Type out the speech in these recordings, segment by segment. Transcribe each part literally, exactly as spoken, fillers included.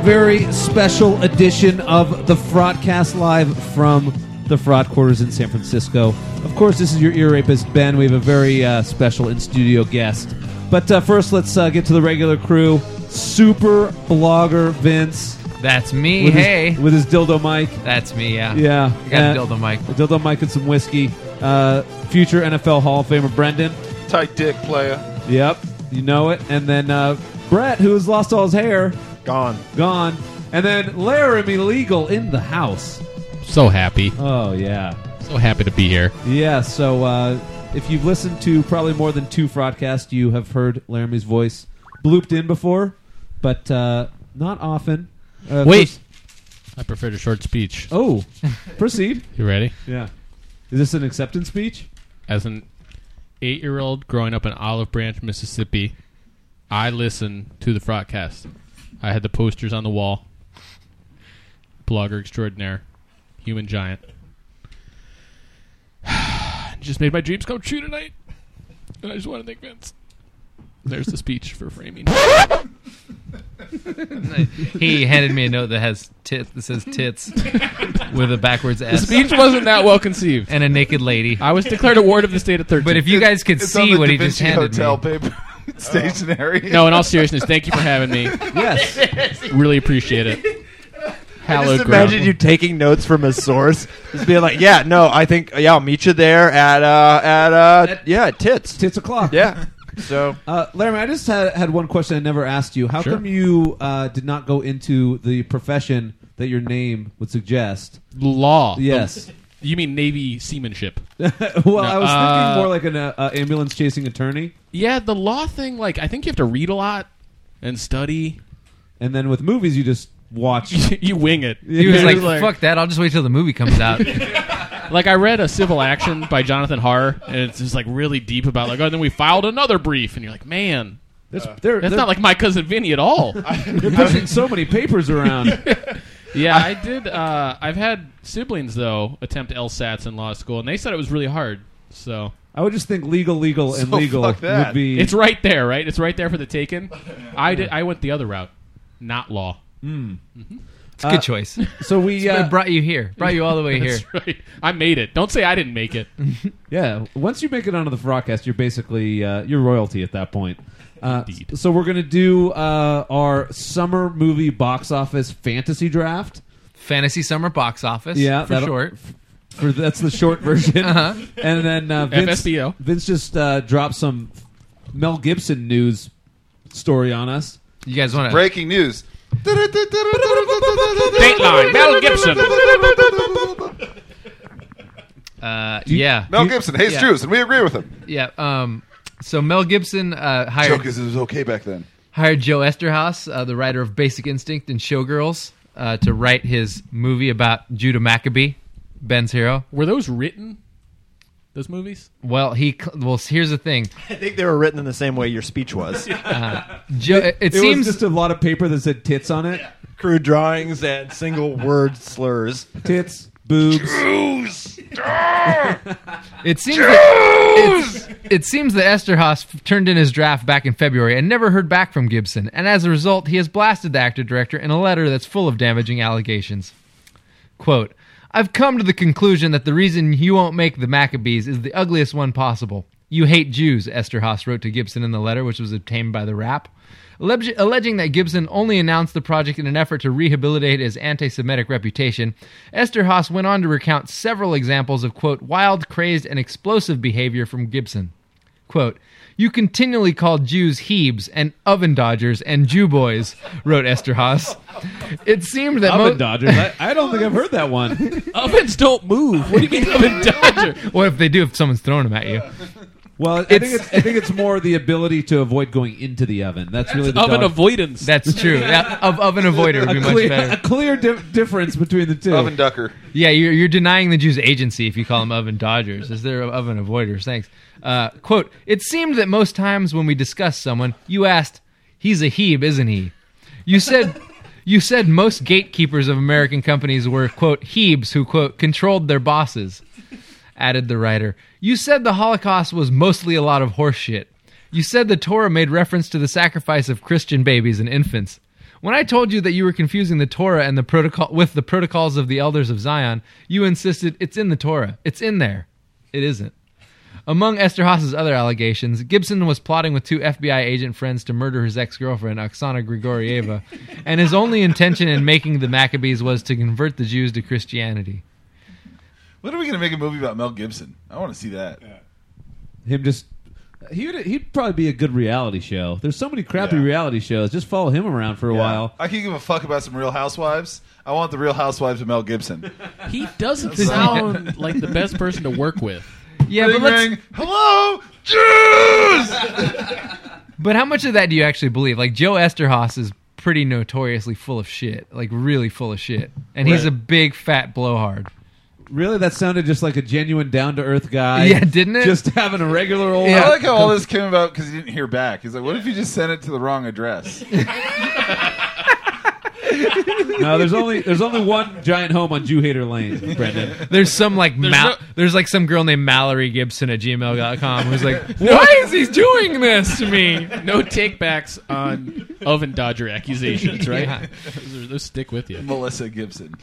very special edition of the Fraudcast live from the Fraud Quarters in San Francisco. Of course, this is your ear rapist, Ben. We have a very uh, special in-studio guest. But uh, first, let's uh, get to the regular crew. Super blogger Vince. That's me, with hey. His, with his dildo mic. That's me, yeah. Yeah. I got uh, a dildo mic. A dildo mic and some whiskey. Uh, future N F L Hall of Famer Brendan. Tight dick player. Yep, you know it. And then uh, Brett, who has lost all his hair. Gone. Gone. And then Laramie Legal in the house. So happy. Oh, yeah. So happy to be here. Yeah, so uh, if you've listened to probably more than two Fraudcasts, you have heard Laramie's voice blooped in before, but uh, not often. Uh, Wait. first- I preferred a short speech. Oh, proceed. You ready? Yeah. Is this an acceptance speech? As an eight-year-old growing up in Olive Branch, Mississippi, I listened to the Fraudcast. I had the posters on the wall. Blogger extraordinaire. Human giant. Just made my dreams come true tonight. And I just want to thank Vince. There's the speech for framing. He handed me a note that has tit that says tits with a backwards The S. speech wasn't that well conceived. And a naked lady. I was declared a ward of the state at thirteen. But if you guys could It's on see the what Da he just Vinci handed Hotel me. paper stationery. No, in all seriousness, thank you for having me. Yes. Really appreciate it. I Hallowed just imagine ground. you taking notes from a source, just being like, "Yeah, no, I think, yeah, I'll meet you there at, uh, at, uh, At- yeah, tits, Tits o'clock. yeah." So, Uh, Laramie, I just had, had one question I never asked you. How Sure. come you uh, did not go into the profession that your name would suggest? Law. Yes. You mean Navy seamanship? well, No, I was uh, thinking more like an uh, uh, ambulance chasing attorney. Yeah, the law thing, like, I think you have to read a lot and study. And then with movies, you just watch. You wing it. He was Yeah, like, fuck that, I'll just wait till the movie comes out. Like, I read a civil action by Jonathan Harr, and it's just, like, really deep about, like, oh, then we filed another brief. And you're like, man, There's, they're, that's they're, not like my cousin Vinny at all. they're pushing so many papers around. Yeah, I did. Uh, I've had siblings, though, attempt LSATs in law school, and they said it was really hard. So I would just think legal, legal, and So legal fuck that. would be. it's right there, right? It's right there for the taking. I did. I went the other route, not law. It's a good Uh, choice. So we, I uh, brought you here. Brought you all the way here. That's right. I made it. Don't say I didn't make it. yeah. Once you make it onto the broadcast, you're basically uh, you're royalty at that point. Uh, Indeed. so we're gonna do uh, our summer movie box office fantasy draft. Fantasy Summer Box Office. Yeah, for that'll- short. For that's the short version. Uh-huh. And then uh, Vince, F S B O. Vince just uh, dropped some Mel Gibson news story on us. You guys want to? Breaking news. Dateline. Mel Gibson. Uh, yeah, Mel Gibson hates Yeah. Jews, and we agree with him. yeah. Um, so Mel Gibson uh, hired Joke is it was okay back then. hired Joe Esterhaus, uh, the writer of Basic Instinct and Showgirls, uh, to write his movie about Judah Maccabee, Ben's hero. Were those written? Those movies? Well, he well. Here's the thing. I think they were written in the same way your speech was. Joe, it, it It seems was just a lot of paper that said tits on it. Crude drawings and single word slurs. Tits, boobs. It seems that it's, it seems that Esterhaus f- turned in his draft back in February and never heard back from Gibson, and as a result, he has blasted the actor-director in a letter that's full of damaging allegations. Quote, I've come to the conclusion that the reason you won't make the Maccabees is the ugliest one possible. You hate Jews, Esterhaus wrote to Gibson in the letter, which was obtained by the Wrap. Alleg- alleging that Gibson only announced the project in an effort to rehabilitate his anti-Semitic reputation, Esterhaus went on to recount several examples of, quote, wild, crazed, and explosive behavior from Gibson. Quote, you continually called Jews Hebes and oven dodgers and Jew boys, wrote Esterhaus. It seemed that Oven mo- Dodgers. I, I don't think I've heard that one. Ovens don't move. What do you mean oven dodger? What if they do if someone's throwing them at you? Well, I think it's I think it's more the ability to avoid going into the oven. That's really the Oven dog- avoidance. That's true. That, of oven avoider would a be much clear, a better. clear di- difference between the two. Oven ducker. Yeah, you're, you're denying the Jews' agency if you call them oven dodgers. Is there oven avoiders? Thanks. Uh, quote, it seemed that most times when we discussed someone, you asked, he's a Hebe, isn't he? You said... You said most gatekeepers of American companies were, quote, Hebes who, quote, controlled their bosses, added the writer. You said the Holocaust was mostly a lot of horse shit. You said the Torah made reference to the sacrifice of Christian babies and infants. When I told you that you were confusing the Torah and the protocol with the protocols of the elders of Zion, you insisted it's in the Torah. It's in there. It isn't. Among Esterhazy's other allegations, Gibson was plotting with two F B I agent friends to murder his ex-girlfriend, Oksana Grigorieva, and his only intention in making the Maccabees was to convert the Jews to Christianity. When are we going to make a movie about Mel Gibson? I want to see that. Him just he would he'd probably be a good reality show. There's so many crappy Yeah. reality shows. Just follow him around for a Yeah. while. I can give a fuck about some Real Housewives. I want the Real Housewives of Mel Gibson. He doesn't sound like the best person to work with. Yeah, Ring, but let's, ring. Hello, Jews! but how much of that do you actually believe? Like Joe Esterhazy is pretty notoriously full of shit, like really full of shit, and he's Right. a big fat blowhard. Really, that sounded just like a genuine down to earth guy. Yeah, didn't it? Just having a regular old. Yeah. I like how all this came about because he didn't hear back. He's like, what if you just sent it to the wrong address? No, there's only there's only one giant home on Jew Hater Lane, Brendan. There's some like There's Mal- no- there's like some girl named Mallory Gibson at gmail dot com who's like, why is he doing this to me? No takebacks on oven dodger accusations, right? Yeah. Those, are- those stick with you. Melissa Gibson.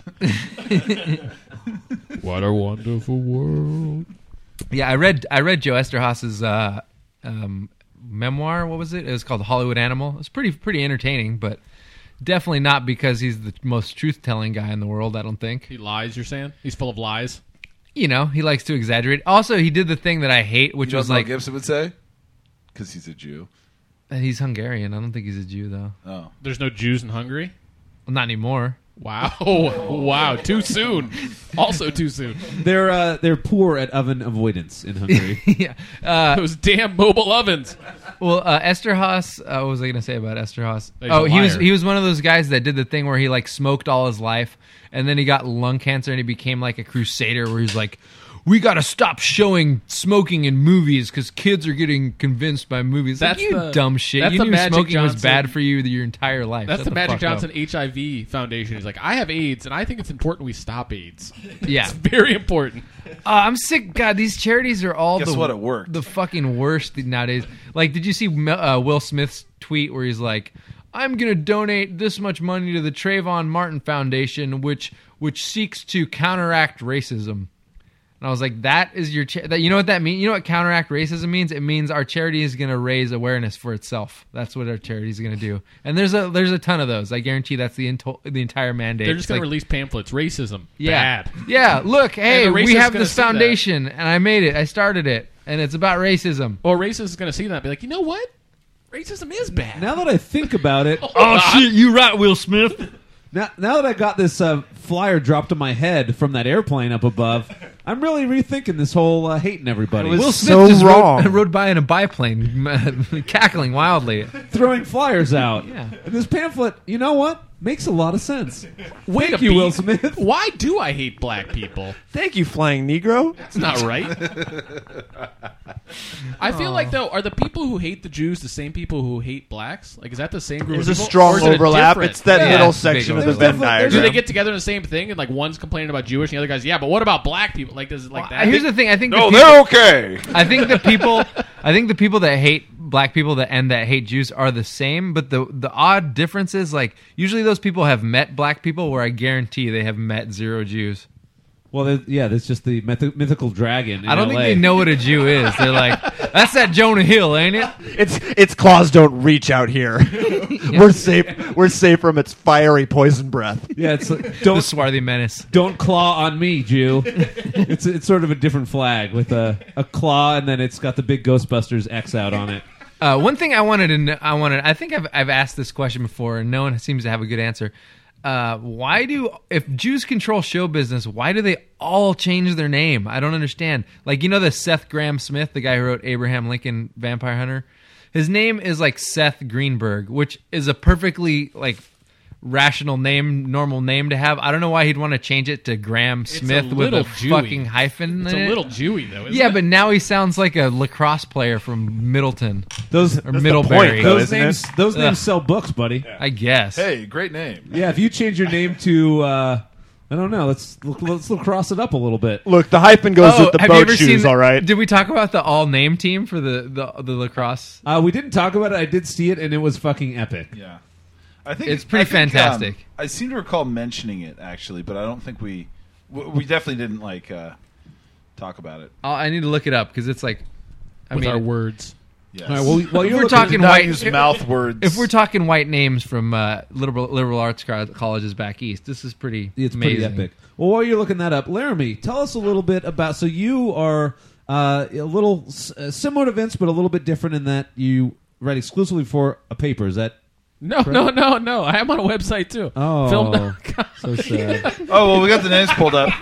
What a wonderful world. Yeah, I read I read Joe Esterhazy's uh, um, memoir. What was it? It was called Hollywood Animal. It was pretty pretty entertaining, but definitely not because he's the most truth telling guy in the world. I don't think. He lies, you're saying? He's full of lies? You know, he likes to exaggerate. Also, he did the thing that I hate, which You know was what Mel like Gibson would say? Because he's a Jew. he's Hungarian. I don't think he's a Jew though. Oh. There's no Jews in Hungary? Well, not anymore. Wow. Wow. Too soon. Also too soon. They're uh, they're poor at oven avoidance in Hungary. yeah. Uh, Those damn mobile ovens. Well, uh, Esterhazy. Uh, what was I going to say about Esterhazy? He's Oh, a he was liar. he was one of those guys that did the thing where he like smoked all his life, and then he got lung cancer, and he became like a crusader, where he's like, "We got to stop showing smoking in movies because kids are getting convinced by movies." That's like, you the- dumb shit. that's You the knew Magic smoking was Johnson- bad for you your entire life. That's Shut the, Magic fuck up. Johnson H I V Foundation. He's like, I have AIDS, and I think it's important we stop AIDS. Yeah. It's very important. Uh, I'm sick. God, these charities are all Guess the what? It worked. the fucking worst nowadays. Like, did you see uh, Will Smith's tweet where he's like, "I'm going to donate this much money to the Trayvon Martin Foundation, which which seeks to counteract racism." And I was like, "That is your cha- that you know what that means? You know what counteract racism means? It means our charity is going to raise awareness for itself. That's what our charity is going to do." And there's a there's a ton of those. I guarantee that's the into- the entire mandate. They're just It's going to like, release pampamphlets. Racism. yeah. Bad. Yeah, look, hey, the we racist have gonna this see that. foundation, and I made it. I started it, and it's about racism. Or racist is going to see that and be like, you know what? Racism is bad. Now that I think about it, Oh, shit, you right, Will Smith. now, now that I got this uh, flyer dropped to my head from that airplane up above, I'm really rethinking this whole uh, hating everybody. It was Will Smith so just wrong. Rode, rode by in a biplane, cackling wildly. throwing flyers out. Yeah. And this pamphlet, you know what? Makes a lot of sense. Way Thank to you, be- Will Smith. Why do I hate black people? Thank you, Flying Negro. It's not right. I feel like though, are the people who hate the Jews the same people who hate blacks? Like, is that the same group? There's of a people? strong Or is it a overlap. different- It's that Yeah, middle it's a big section of the overlap. Venn There's definitely- Do diagram. they get together in the same thing and like one's complaining about Jewish and the other guy's yeah, but what about black people? Like, does it like that? Here's the thing. I think No, the they're people, okay. I think the people, I think the people that hate black people that and that hate Jews are the same. But the the odd difference is like usually those people have met black people, where I guarantee they have met zero Jews. Well, there- yeah, that's just the myth- mythical dragon. In I don't L A. think they know what a Jew is. They're like, that's that Jonah Hill, ain't it? It's its claws don't reach out here. We're safe. We're safe from its fiery poison breath. Yeah, it's like, The don't swarthy menace. don't claw on me, Jew. it's it's sort of a different flag with a, a claw, and then it's got the big Ghostbusters X out on it. Uh, one thing I wanted to, know, I wanted, I think I've I've asked this question before, and no one seems to have a good answer. Uh, why do if Jews control show business? Why do they all change their name? I don't understand. Like, you know, the Seth Graham Smith, the guy who wrote Abraham Lincoln Vampire Hunter. His name is like Seth Greenberg, which is a perfectly like rational name, normal name to have. I don't know why he'd want to change it to Graham It's a Smith with little a Jewy. fucking hyphen. It's in a it. little Jewy though. Isn't Yeah, it? but now he sounds like a lacrosse player from Middleton Those or the Middlebury. point, though, those isn't names it? those names Ugh. sell books, buddy. I guess. Hey, great name. Yeah, if you change your name to uh, I don't know, let's look, let's look, cross it up a little bit. Look, the hyphen goes with the Oh, have you boat ever shoes. seen? All right. Did we talk about the all name team for the the, the lacrosse? Uh, we didn't talk about it. I did see it, and it was fucking epic. Yeah. I think It's pretty I think, fantastic. Um, I seem to recall mentioning it actually, but I don't think we w- we definitely didn't like uh, talk about it. I'll, I need to look it up because it's like, I with mean, our words. Yes. All right, well, while if you're we're looking- talking Not white, use if, mouth words. if we're talking white names from uh, liberal liberal arts co- colleges back east, this is pretty. It's amazing. pretty epic. Well, while you're looking that up, Laramie, tell us a little bit about. So you are uh, a little s- uh, similar to Vince, but a little bit different in that you write exclusively for a paper. Is that No, no, no, no. I am on a website too. Oh. Film dot com. so sad? Oh well, we got the names pulled up.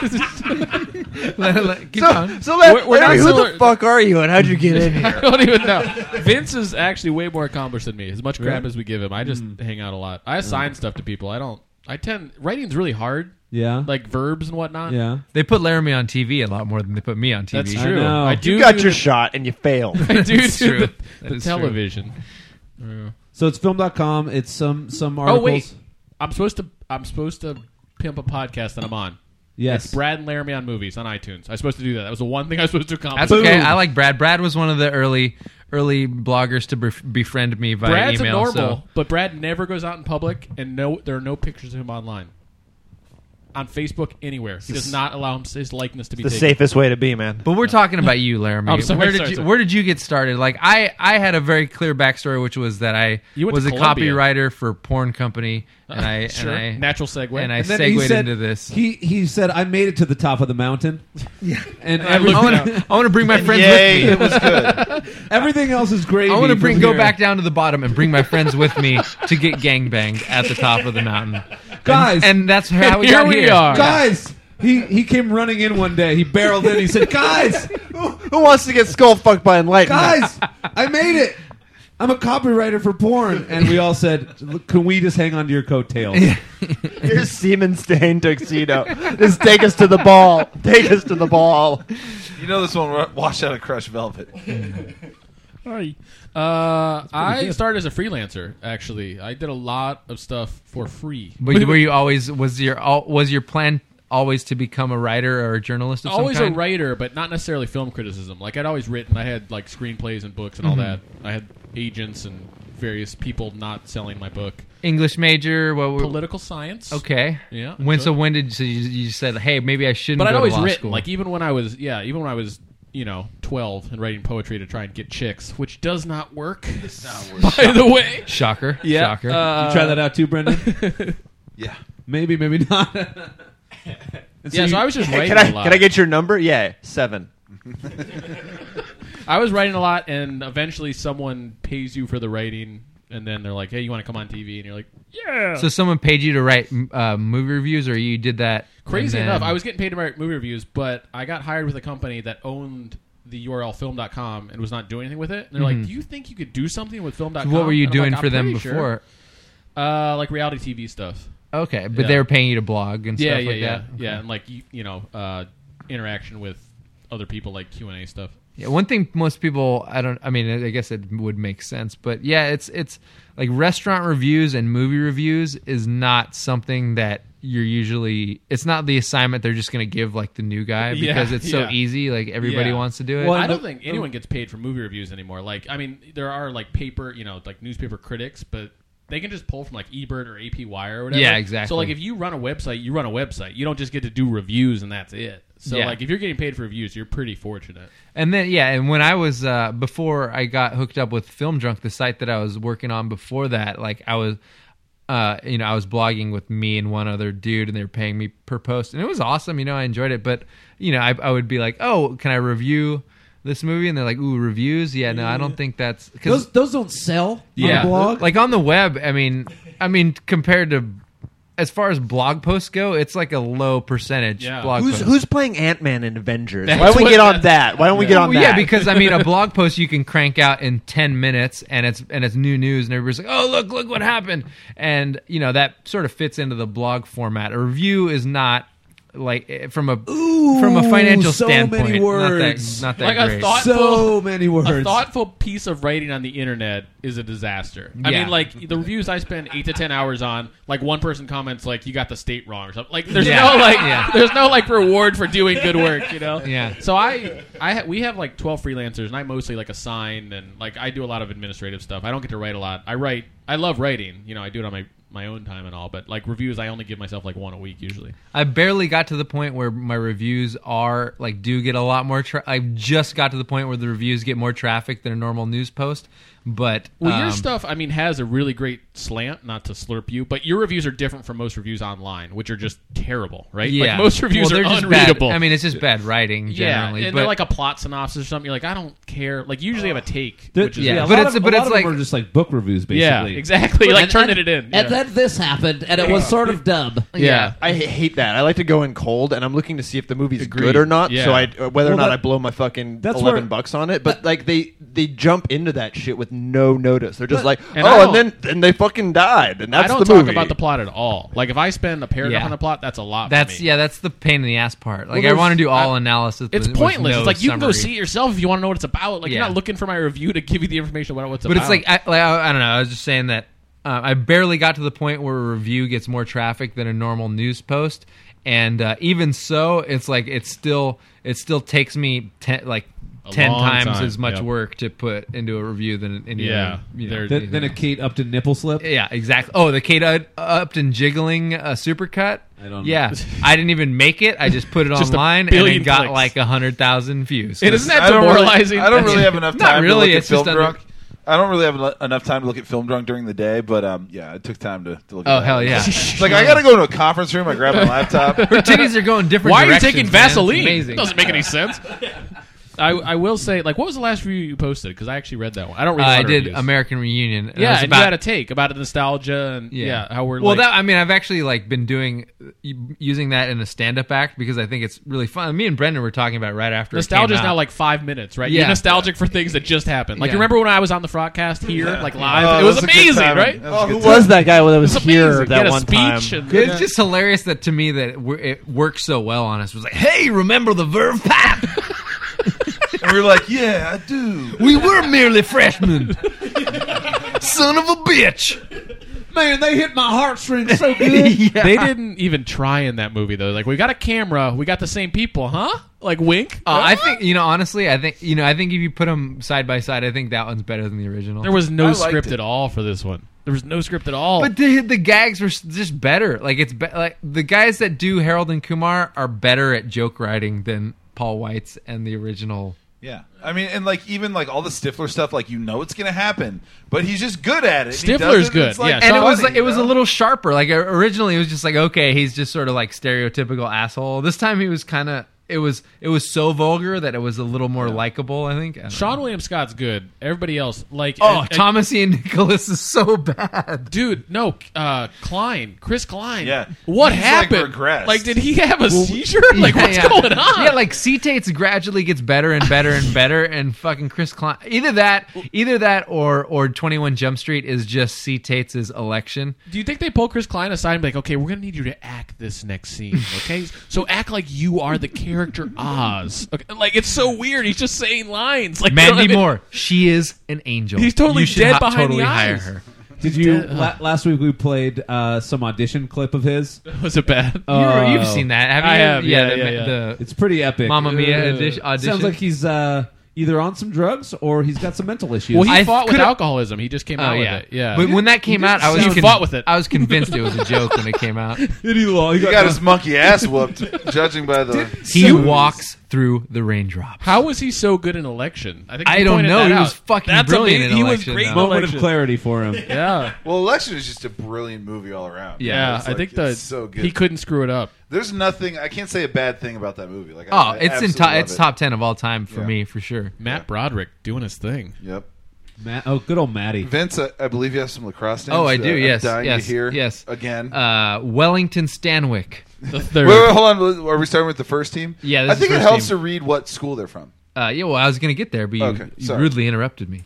Let- let- keep So, going. so let, We're- we're Larry, not who similar- the fuck are you, and how'd you get in I here? don't even know. Vince is actually way more accomplished than me. As much crap Really? as we give him, I just hang out a lot. I assign stuff to people. I don't. I tend writing's really hard, Yeah, like verbs and whatnot. yeah. They put Laramie on T V a lot more than they put me on T V. That's I true. know. I do You got do your the- shot, and you failed. I do That's do true. the, That the is true. television. Yeah. So it's film dot com. It's some some Oh articles. wait, I'm supposed to. I'm supposed to pimp a podcast that I'm on. Yes. It's Brad and Laramie on movies on iTunes. I was supposed to do that. That was the one thing I was supposed to accomplish. That's okay. Boom. I like Brad. Brad was one of the early early bloggers to bef- befriend me via Brad's email. a normal, so. but Brad never goes out in public, and no, there are no pictures of him online. On Facebook, anywhere. He does not allow him, his likeness to be The taken. safest way to be, man. But we're talking about you, Laramie. I'm sorry, where did sorry, you sorry. Where did you get started? Like I, I had a very clear backstory, which was that I You went was to a Columbia. copywriter for a porn company, and I Sure. and I Natural segue. and I And then segued he said, into this. He he said, "I made it to the top of the mountain." Yeah, and I every, want to. I want to bring my friends Yay, with it me. was good. everything else is great. I want to bring go back down to the bottom and bring my friends with me to get gangbanged at the top of the mountain, guys. and that's how we Here got we here. are. guys, he he came running in one day. He barreled in. He said, "Guys, Who wants to get skull fucked by enlightenment? guys, I made it. I'm a copywriter for porn." And we all said, "Can we just hang on to your coattails?" Here's semen stained tuxedo. Just take us to the ball. Take us to the ball. You know this one wash out of crushed velvet. Hi. Uh, I good. started as a freelancer. Actually, I did a lot of stuff for free. But were you always was your al- was your plan always to become a writer or a journalist of Always some a kind? writer, but not necessarily film criticism. Like I'd always written. I had like screenplays and books and all that. I had agents and various people not selling my book. English major. What were, Political science. Okay. Yeah. When so enjoyed- when did so you, you said hey maybe I shouldn't But I'd go always to law written. school. Like even when I was yeah even when I was you know twelve and writing poetry to try and get chicks, which does not work. By the way. Shocker. Yeah. Shocker. Uh, You try that out too, Brendan? Yeah. Maybe, maybe not. And yeah. you- So I was just Hey, writing can I a lot. can I get your number? Yeah, seven. I was writing a lot, and eventually someone pays you for the writing, and then they're like, "Hey, you want to come on T V?" And you're like, "Yeah." so someone paid you to write uh, movie reviews, or you did that? Crazy and then- enough, I was getting paid to write movie reviews, but I got hired with a company that owned the U R L film dot com and was not doing anything with it. And they're like, "Do you think you could do something with film dot com?" What were you And I'm doing like, for "I'm them pretty sure." before? Uh, like reality T V stuff. Okay, but Yeah. they were paying you to blog and Yeah, stuff yeah, like yeah, that. yeah, and like you, you know, uh, interaction with other people, like Q and A stuff. Yeah, one thing most people I don't I mean I guess it would make sense, but yeah, it's it's like restaurant reviews and movie reviews is not something that you're usually it's not the assignment they're just going to give like the new guy Yeah, because it's so yeah. easy, like everybody Yeah. wants to do it. Well, I and don't the- think anyone gets paid for movie reviews anymore. Like, I mean, there are like paper, you know, like newspaper critics, but they can just pull from like eBird or A P Wire or whatever. Yeah, exactly. So like, if you run a website, you run a website. You don't just get to do reviews and that's it. So Yeah. like, if you're getting paid for reviews, you're pretty fortunate. And then yeah, and when I was uh, before I got hooked up with Film Drunk, the site that I was working on before that, like I was, uh, you know, I was blogging with me and one other dude, and they were paying me per post, and it was awesome. You know, I enjoyed it, but you know, I, I would be like, oh, can I review this movie? And they're like, ooh, reviews? Yeah, no, I don't think that's because those those don't sell yeah, on the blog. like on the web. I mean, I mean, compared to as far as blog posts go, it's like a low percentage Yeah. blog Who's post. who's playing Ant-Man in Avengers? That's Why don't we what- get on that? Why don't we get on Well, that? yeah, because I mean, a blog post you can crank out in ten minutes, and it's and it's new news, and everybody's like, "Oh, look, look what happened," and you know that sort of fits into the blog format. A review is not like eh, from a from a financial so standpoint. many words. Not that, not that Like a great. thought- So many words. A thoughtful piece of writing on the internet is a disaster. I Yeah. mean, like the reviews I spend eight to ten hours on, like one person comments like "you got the state wrong" or something. Like there's Yeah. no like Yeah. there's no like reward for doing good work, you know. Yeah. So I I ha- we have like twelve freelancers, and I mostly like assign and like I do a lot of administrative stuff. I don't get to write a lot. I write. I love writing. You know, I do it on my my own time and all. But like reviews, I only give myself like one a week usually. I barely got to the point where my reviews are like do get a lot more. Tra- I just got to the point where the reviews get more traffic than a normal news post. But Well, um, your stuff, I mean, has a really great slant. Not to slurp you, but your reviews are different from most reviews online, which are just terrible, right? yeah, Like most reviews well, are they're just unreadable. Bad. I mean, it's just bad writing yeah, generally. and but they're like a plot synopsis or something. You're like, I don't care. Like, usually have a take, There- which is yeah, yeah, a but lot it's- of, but a it's lot of them like- are just like book reviews, basically. yeah, exactly. Like And- turning and- it in. And Yeah. then this happened, and it was sort of dumb. yeah. I h- hate that. I like to go in cold, and I'm looking to see if the movie's Agreed. good or not. Yeah. So I, uh, whether or Well, not that- I blow my fucking that's eleven where- bucks on it. But like they they jump into that shit with no notice. They're just But- like, And I oh, don't- and then then they fucking died, and that's I don't the talk movie. about the plot at all. Like, if I spend a paragraph Yeah. on the plot, that's a lot. that's for me. yeah, that's the pain in the ass part. Like I there's- want to do all I- analysis. It's with- with pointless. no it's like you can go summary. see it yourself if you want to know what it's about. Like Yeah. you're not looking for my review to give you the information about what it's But about. it's like I, like I, I don't know. I was just saying that uh, I barely got to the point where a review gets more traffic than a normal news post, and uh, even so, it's like it still it still takes me ten, like A ten long times time, as much yep. work to put into a review than any Yeah, other, you know, they're- Then, then a Kate Upton nipple slip. yeah, exactly. Oh, the Kate Ud- Upton jiggling uh, supercut. I don't know. Yeah, I didn't even make it. I just put it Just a online and billion it got clicks. like a hundred thousand views. And isn't that I don't really- demoralizing? I don't really have enough Not time really, to look it's at film just under- drunk. I don't really have en- enough time to look at film drunk during the day, but um, yeah, it took time to, to look at Oh, that. hell yeah. It's like, I got to go to a conference room. I grab my laptop. Her titties are going different. Why are you directions, taking man. It's Vaseline? amazing. Doesn't make any sense. I, I will say, like, what was the last review you posted? Because I actually read that one. I don't Uh, read. a lot I of did reviews. American Reunion. and it Yeah, was and about- you had a take about nostalgia and yeah, how we're well. like, That I mean, I've actually like been doing using that in a stand-up act because I think it's really fun. Me and Brendan were talking about it right after nostalgia it is came now out. like five minutes, right? Yeah. You're nostalgic for things that just happened. Like, Yeah. you remember when I was on the Frogcast here, like live? Oh, it was that's a good amazing, time. right? That was a Who good was time. that guy that It was was here amazing. that He had a one time? speech and- It's just hilarious that to me that it, w- it works so well on us. It was like, hey, remember the Verve Pap? And we were like, yeah, I do. We were merely freshmen. Son of a bitch. Man, they hit my heartstrings so good. Yeah. They didn't even try in that movie though. Like, we got a camera, we got the same people, huh? Like, wink. Uh, I think you know. Honestly, I think you know. I think if you put them side by side, I think that one's better than the original. There was no I liked script it. at all for this one. There was no script at all. But the the gags were s- just better. Like it's be- like the guys that do Harold and Kumar are better at joke writing than Paul Weitz and the original. Yeah, I mean, and like even like all the Stifler stuff, like you know it's gonna happen, but he's just good at it. He does Stifler's it, good, it's, like, yeah. And it Sean was funny, like, it was you a know? little sharper. Like uh, originally, it was just like okay, he's just sort of like stereotypical asshole. This time, he was kind of. It was it was so vulgar that it was a little more likable. I think. I don't Sean know. William Scott's good. Everybody else, like, Oh, and- and- Thomas Ian Nicholas is so bad. dude, no, uh, Klein, Chris Klein. Yeah. what He's, like, happened? regressed. Like, did he have a seizure? Like, Yeah, what's yeah. going on? Yeah, like C Tates gradually gets better and better and better, and fucking Chris Klein. Either that, either that, or or twenty-one Jump Street is just C Tates' election. Do you think they pull Chris Klein aside and be like, okay, we're gonna need you to act this next scene, okay? So act like you are the character Oz. Okay? Like, it's so weird. He's just saying lines. Like, you know what I Mandy mean? Moore, she is an angel. He's totally you should dead ha- behind totally the hire eyes. her. Did you dead. la- last week we played uh, some audition clip of his? Was it bad? Uh, You, you've seen that, have you? I have, yeah, the, yeah, yeah. the It's pretty epic. Mamma Mia Uh, audition. audition. Sounds like he's uh, either on some drugs or he's got some mental issues. Well, he I fought with could've- alcoholism. He just came Oh out yeah, with it. Yeah. But when that came out, I was He fought with it. I was convinced it was a joke when it came out. Did he, he He got his monkey ass whooped, judging by the. He walks through the raindrops. How was he so good in election? I think I you don't pointed know. that He out. was fucking That's brilliant amazing. in He was Election, great though. in moment of election. clarity for him. Yeah. Well, Election is just a brilliant movie all around. Yeah, It's I like- think the it's so good. he couldn't screw it up. There's nothing I can't say a bad thing about that movie. Like, Oh, I, I it's in absolutely top. love It's it. top ten of all time for Yeah. me for sure. Matt Broderick doing his thing. Yep. Matt, oh, good old Matty. Vince, I, I believe you have some lacrosse names. Oh, I that do. I'm Yes, dying yes, to hear yes. again. Uh, Wellington Stanwyck. The wait, third. wait, hold on. Are we starting with the first team? Yeah, this I is think it first helps team. to read what school they're from. Uh, yeah, well, I was going to get there, but you, Okay, you sorry. rudely interrupted me.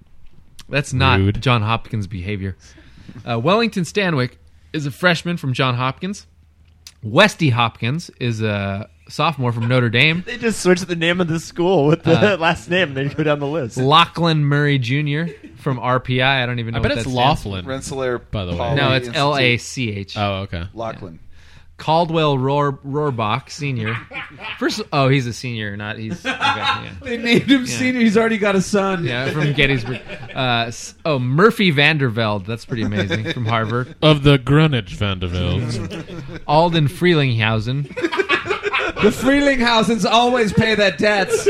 That's not Rude. John Hopkins' behavior. Uh, Wellington Stanwyck is a freshman from John Hopkins. Westy Hopkins is a sophomore from Notre Dame. They just switched the name of the school with the Uh, last name, and then you go down the list. Lachlan Murray Junior from R P I. I don't even know I bet what it's that stands for. Laughlin. Rensselaer. By the way. Poly No, it's Institute. L A C H. Oh, okay. Lachlan. Caldwell Rohr, Rohrbach, senior. First, oh, he's a senior, not he's. Okay, yeah. They named him Yeah. senior. He's already got a son. Yeah, from Gettysburg. Uh, s- oh, Murphy Vandervelde. That's pretty amazing. From Harvard. Of the Greenwich Vanderbilt. Alden Freelinghausen. The Freelinghausens always pay their debts.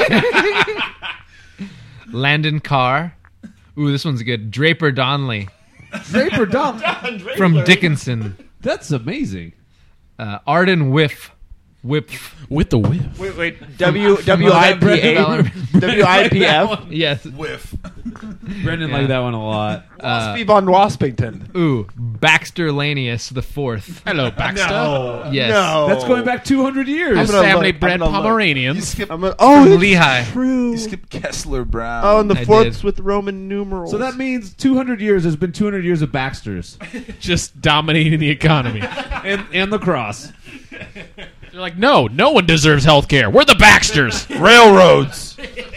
Landon Carr. Ooh, this one's good. Draper Donnelly. Draper Dump. From Dickinson. That's amazing. Uh, Arden Whiff. Whip. With the whiff. Wait, wait. W W I P A W I P F. Yes. Whiff. Brendan Yeah. liked that one a lot. Waspy von Waspington. Ooh, Baxter Lanius the fourth. Hello, Baxter. Yes. No. That's going back two hundred years. I'm gonna Family look, I'm bred gonna look. You Pomeranians. skip, I'm gonna, oh, From it's Lehigh. true. you skip Kessler Brown. Oh, and the I fourths did. with Roman numerals. So that means two hundred years. There's been two hundred years of Baxters Just dominating the economy. and and the cross. They're like, no, no one deserves health care. We're the Baxters. railroads.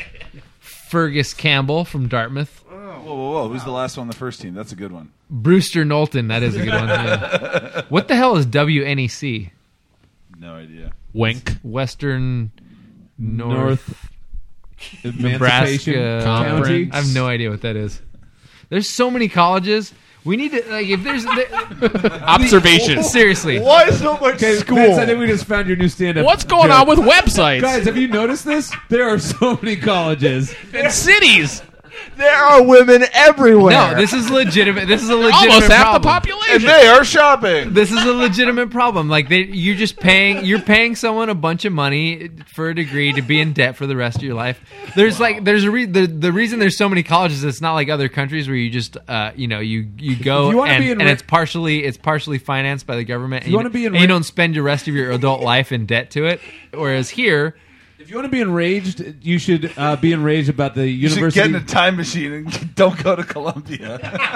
Fergus Campbell from Dartmouth. Whoa, whoa, whoa! Who's the last one on the first team? That's a good one. Brewster Knowlton. That is a good one. Yeah. What the hell is W N E C? No idea. Wink. Western North, North Emancipation Nebraska County. I have no idea what that is. There's so many colleges. We need to like if there's there, Observation. seriously. Why so much Okay, school? Vince, I think we just found your new stand-up. What's going joke. on with websites Guys, have you noticed this? There are so many colleges. and cities? There are women everywhere. No, this is legitimate. This is a legitimate Almost half problem. the And population. they are shopping. This is a legitimate problem. Like they, you're just paying, you're paying someone a bunch of money for a degree to be in debt for the rest of your life. There's like, there's a re- the the reason there's so many colleges. It's not like other countries where you just, uh, you know, you you go If you wanna and, be in and re- it's partially it's partially financed by the government. And you wanna be in and you re- don't spend your rest of your adult life in debt to it. Whereas here, If you want to be enraged, you should uh, be enraged about the You should university. get in a time machine and don't go to Columbia.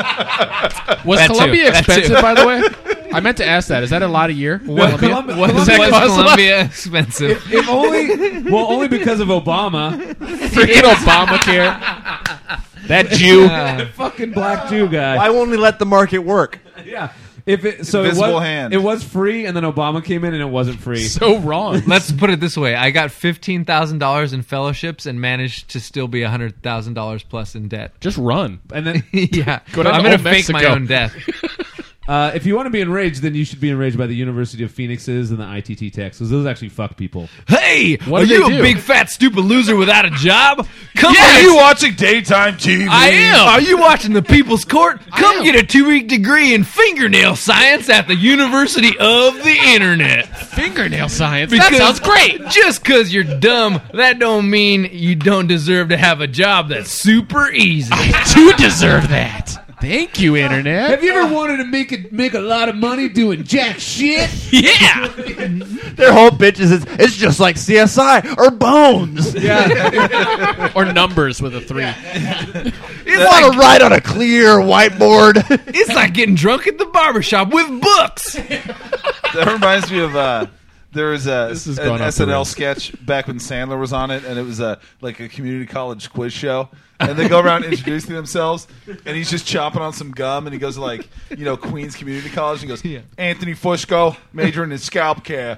Was That too. Columbia That too. expensive, by the way? I meant to ask that. Is that a lot a year? what, Columbia- what, Does that was cost a lot? Columbia expensive? if only, well, only because of Obama. Freaking Obamacare. That Jew. Uh, Fucking black Jew guy. Why won't we let the market work? Yeah. If it so, it Invisible was, hand. it was free, and then Obama came in, and it wasn't free. So wrong. Let's put it this way: I got fifteen thousand dollars in fellowships and managed to still be a hundred thousand dollars plus in debt. Just run. And then, Yeah, Go down I'm to gonna old fake my Mexico. own death. uh, if you want to be enraged, then you should be enraged by the University of Phoenix's and the I T T Techs, because those actually fuck people. Hey, What are do you they a do? big fat stupid loser without a job? Come Are get you a- watching daytime T V? I am. Are you watching the People's Court? Come am. get a two-week degree in fingernail science at the University of the Internet. Fingernail science. Because that sounds great. Just because you're dumb, that don't mean you don't deserve to have a job that's super easy. I do deserve that. Thank you, Internet. Have you ever wanted to make it make a lot of money doing jack shit? Yeah. Their whole bitch is it's, it's just like C S I or Bones. Yeah. Or numbers with a three. You want to write on a clear whiteboard. It's like getting drunk at the barbershop with books. That reminds me of uh, there was a This is an going off S the N L rails. sketch back when Sandler was on it, and it was a like a community college quiz show. And they go around introducing themselves, and he's just chopping on some gum, and he goes to, like, you know, Queens Community College, and he goes, Yeah. Anthony Fushko, majoring in scalp care.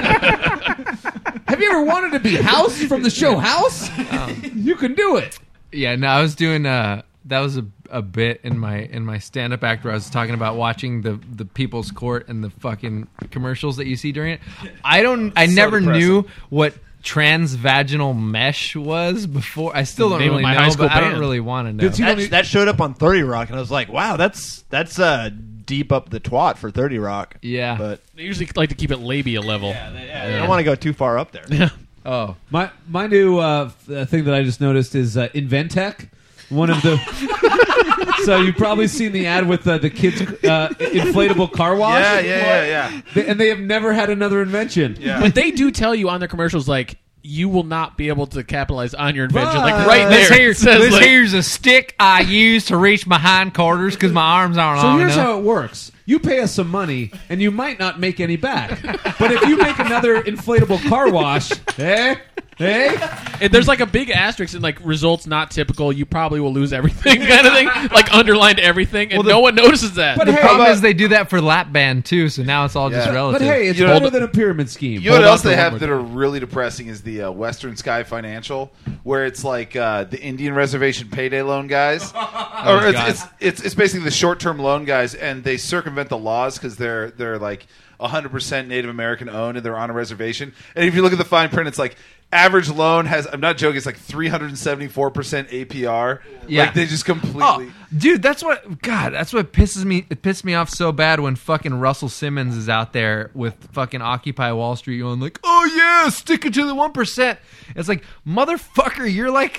Have you ever wanted to be House from the show House? You can do it. Yeah, no, I was doing uh that was a, a bit in my in my stand up act where I was talking about watching the the People's Court and the fucking commercials that you see during it. I don't I So never depressing. knew what transvaginal mesh was before. I still don't Name of really my know, high school but I don't band. really want to know. Did you- that, that showed up on thirty Rock, and I was like, wow, that's that's uh, deep up the twat for thirty Rock. Yeah. But They usually like to keep it labia level. I don't want to go too far up there. Yeah. Oh. My my new uh, f- uh, thing that I just noticed is uh, Inventec. One of the. So you've probably seen the ad with uh, the kids' uh, inflatable car wash. Yeah, yeah, yeah, yeah. They, and they have never had another invention. Yeah. But they do tell you on their commercials, like, you will not be able to capitalize on your invention. But- Like right This, there, here, it says, this like- here's a stick I use to reach my hindquarters because my arms aren't So long here's enough. how it works. You pay us some money, and you might not make any back. But if you make another inflatable car wash, hey, hey, And there's like a big asterisk and like results not typical. You probably will lose everything, kind of thing. Like underlined everything, and Well, the- no one notices that. But the hey, problem but- is they do that for lap band too, so now it's all just Yeah. relative. but hey, it's You know- better than a pyramid scheme. You know what Hold else on they for have one that more are really depressing is the uh, Western Sky Financial, where it's like uh, the Indian Reservation payday loan guys, or it's, God. it's it's it's basically the short term loan guys, and they circumvent the laws because they're they're like one hundred percent Native American owned and they're on a reservation. And if you look at the fine print, it's like average loan has, I'm not joking, it's like three hundred seventy-four percent A P R. Yeah. Like they just completely. Oh, dude, that's what God, that's what pisses me it pissed me off so bad when fucking Russell Simmons is out there with fucking Occupy Wall Street going like, "Oh yeah, stick it to the one percent." It's like, motherfucker, you're like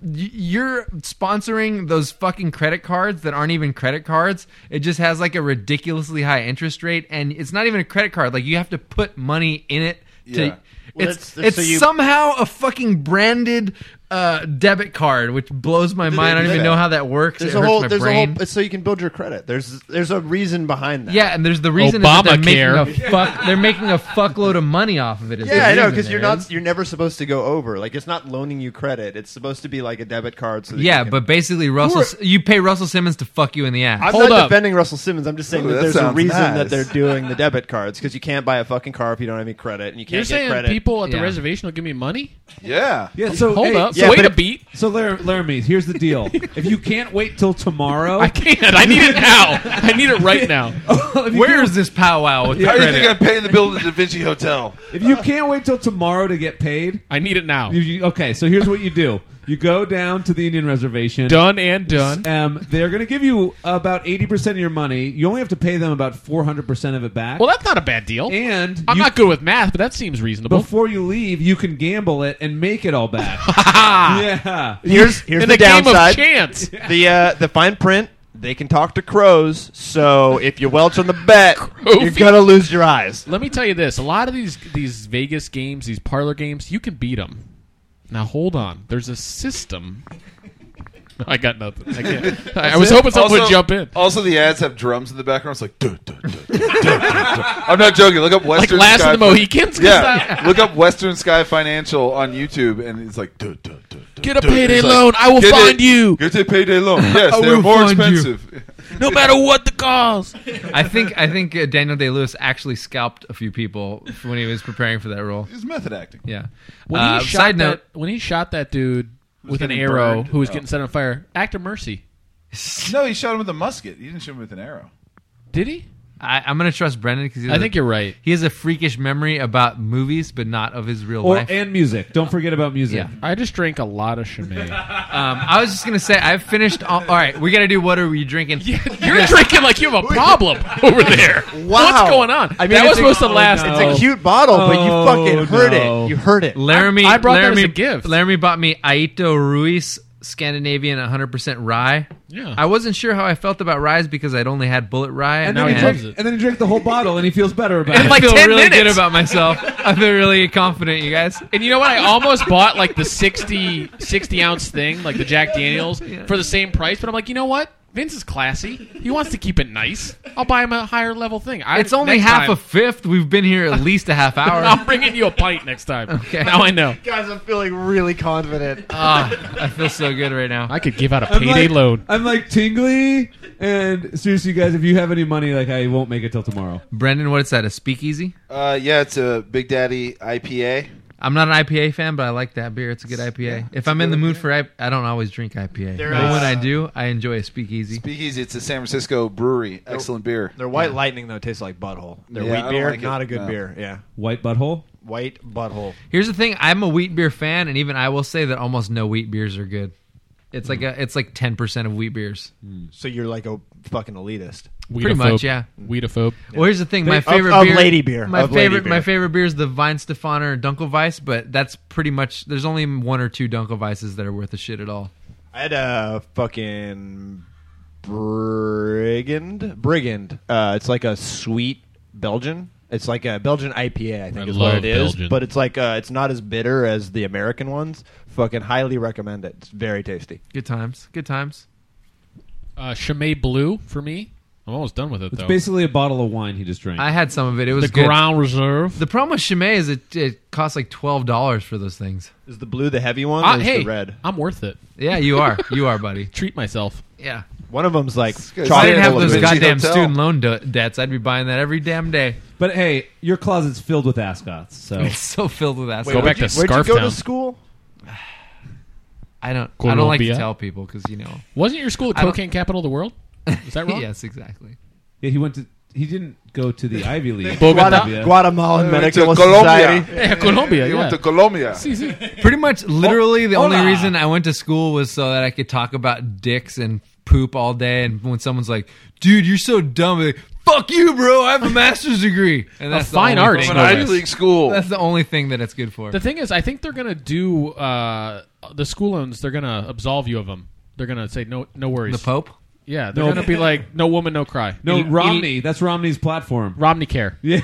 you're sponsoring those fucking credit cards that aren't even credit cards. It just has like a ridiculously high interest rate and it's not even a credit card. Like you have to put money in it to Yeah. Well, it's that's- it's so you- somehow a fucking branded uh, debit card, which blows my mind. I don't even know how that works. There's it a hurts whole. my There's brain. a whole. It's so you can build your credit. There's there's a reason behind that. Yeah, and there's the reason is that they're making a Obamacare. fuck. They're making a fuckload of money off of it. is the Yeah, I know reason because there you're not. is. You're never supposed to go over. Like it's not loaning you credit. It's supposed to be like a debit card. So that Yeah, you can, but basically, Russell, Who are- you pay Russell Simmons to fuck you in the ass. I'm Hold not up. defending Russell Simmons. I'm just saying Ooh, that that there's a sounds reason nice. that they're doing the debit cards because you can't buy a fucking car if you don't have any credit, and you You're can't get saying credit. people at the Yeah. reservation will give me money? Yeah. Yeah, so Hold hey, up. yeah, Wait but a if- beat. So Lar- Laramie, here's the deal. If you can't wait till tomorrow, I can't. I need it now. I need it right now. if you Where can't- is this powwow with the How do you think credit? I'm paying the bill at the Da Vinci Hotel? if you can't wait till tomorrow to get paid, I need it now. you, you- okay. So here's what you do: you go down to the Indian reservation. Done and done. Um, they're going to give you about eighty percent of your money. You only have to pay them about four hundred percent of it back. Well, that's not a bad deal. and I'm you- not good with math, but that seems reasonable. before you leave, you can gamble it and make it all back. yeah. Here's here's In the a game downside. of chance. The uh, the fine print. They can talk to crows. So if you welch on the bet, you're feet. gonna lose your eyes. Let me tell you this: a lot of these these Vegas games, these parlor games, you can beat them. Now hold on. There's a system. I got nothing. I can't. I, I was hoping someone would jump in. Also, the ads have drums in the background. It's like, duh, duh, duh, duh, duh, duh, duh. I'm not joking. Look up Like Western Last Sky of the Mohicans. Yeah, look up Western Sky Financial on YouTube, and it's like, duh, duh, duh, duh, Get a duh. payday It's like, loan. I will get find a- you. Get a payday loan. Yes, I they're will more find you. expensive. No matter what the cost. I think I think uh, Daniel Day Lewis actually scalped a few people when he was preparing for that role. It's method acting. Yeah. When Uh, he shot side that, note. when he shot that dude with an getting arrow burned? who was Oh. getting set on fire, act of mercy. No, he shot him with a musket. He didn't shoot him with an arrow. Did he? I, I'm going to trust Brendan because I think you're right. he has a freakish memory about movies, but not of his real Or life. and music. Don't forget about music. Yeah. I just drank a lot of Chimay. Um, I was just gonna say I've finished. All, all right, we gotta do. What are we drinking? You're drinking like you have a problem over there. What's going on? I mean, that was it's a- supposed to oh, last. no. It's a cute bottle, but you Oh, fucking heard no. it. You heard it. Laramie. I- I brought that as Laramie, a gift. Laramie bought me Aito Ruiz Scandinavian one hundred percent rye. Yeah. I wasn't sure how I felt about ryes because I'd only had Bullet Rye, And Now then, he he loves drank, it. and then he drank the whole bottle, and he feels better about In it. like I feel ten really minutes. good about myself. I feel really confident, you guys. And you know what? I almost bought like the sixty, sixty ounce thing, like the Jack Daniels, for the same price. But I'm like, you know what? Vince is classy. He wants to keep it nice. I'll buy him a higher level thing. I, It's only next half time, a fifth. We've been here at least a half hour. I'm bringing you a pint next time. Okay. Now I know. Guys, I'm feeling really confident. Ah, I feel so good right now. I could give out a I'm payday like, loan. I'm like tingly, and seriously, you guys, if you have any money, like I won't make it till tomorrow. Brendan, what is that? A speakeasy? Uh, yeah, it's a Big Daddy I P A. I'm not an I P A fan, but I like that beer. It's a good I P A. if I'm in the mood for I, I don't always drink I P A. There But is- when I do, I enjoy a speakeasy. Speakeasy. It's a San Francisco brewery. Excellent beer. Their White Lightning though tastes like butthole. Their Yeah, I wheat don't beer, like it. not a good No. beer. Yeah, White butthole. white butthole. Here's the thing: I'm a wheat beer fan, and even I will say that almost no wheat beers are good. It's like a, it's like ten percent of wheat beers. So you're like a fucking elitist. Pretty much, yeah. Weedophobe. Well, here's the thing: my Of- favorite of beer, lady beer. My Of lady favorite, beer. my favorite beer is the Weinstefaner Dunkelweiss, but that's pretty much. There's only one or two Dunkelweisses that are worth a shit at all. I had a fucking brigand. Brigand. Uh, it's like a sweet Belgian. It's like a Belgian I P A, I think I is what love it is. Belgian. But it's like uh, it's not as bitter as the American ones. Fucking highly recommend it. It's very tasty. Good times. Good times. Uh, Chimay Blue for me. I'm almost done with it It's though. basically a bottle of wine he just drank. I had some of it. It was the good. Grand Reserve. The problem with Chimay is it, it costs like twelve dollars for those things. Is the blue the heavy one? Ah, or is hey, the red? I'm worth it. Yeah, you are. You are, buddy. Treat myself. Yeah. One of them's like good. If I didn't have Full of those Vinci goddamn Hotel. student loan de- debts, I'd be buying that every damn day. but hey, your closet's filled with ascots. So It's so filled with that Go stuff. back to Where'd you go to Scarftown. school? I don't. I don't like to Colombia. tell people because you know. Wasn't your school the I don't- cocaine capital of the world? Is that wrong? Yes, exactly. yeah, he went to. He didn't go to the Ivy League. Bogota. Colombia. Guatemalan I went to Medical Colombia. Society. Yeah, Colombia. He Yeah. went to Colombia. See, see. Pretty much, literally, the only Hola. reason I went to school was so that I could talk about dicks and poop all day. And when someone's like, "Dude, you're so dumb," I'm like, "Fuck you, bro! I have a master's degree." And that's the fine only arts, thing- From an no Ivy less. League school. That's the only thing that it's good for. The thing is, I think they're gonna do uh, the school loans. They're gonna absolve you of them. They're gonna say no, no worries. The Pope. Yeah, they're No. gonna be like, no woman, no cry. No, Eat- Romney. That's Romney's platform. Romney care. Yeah,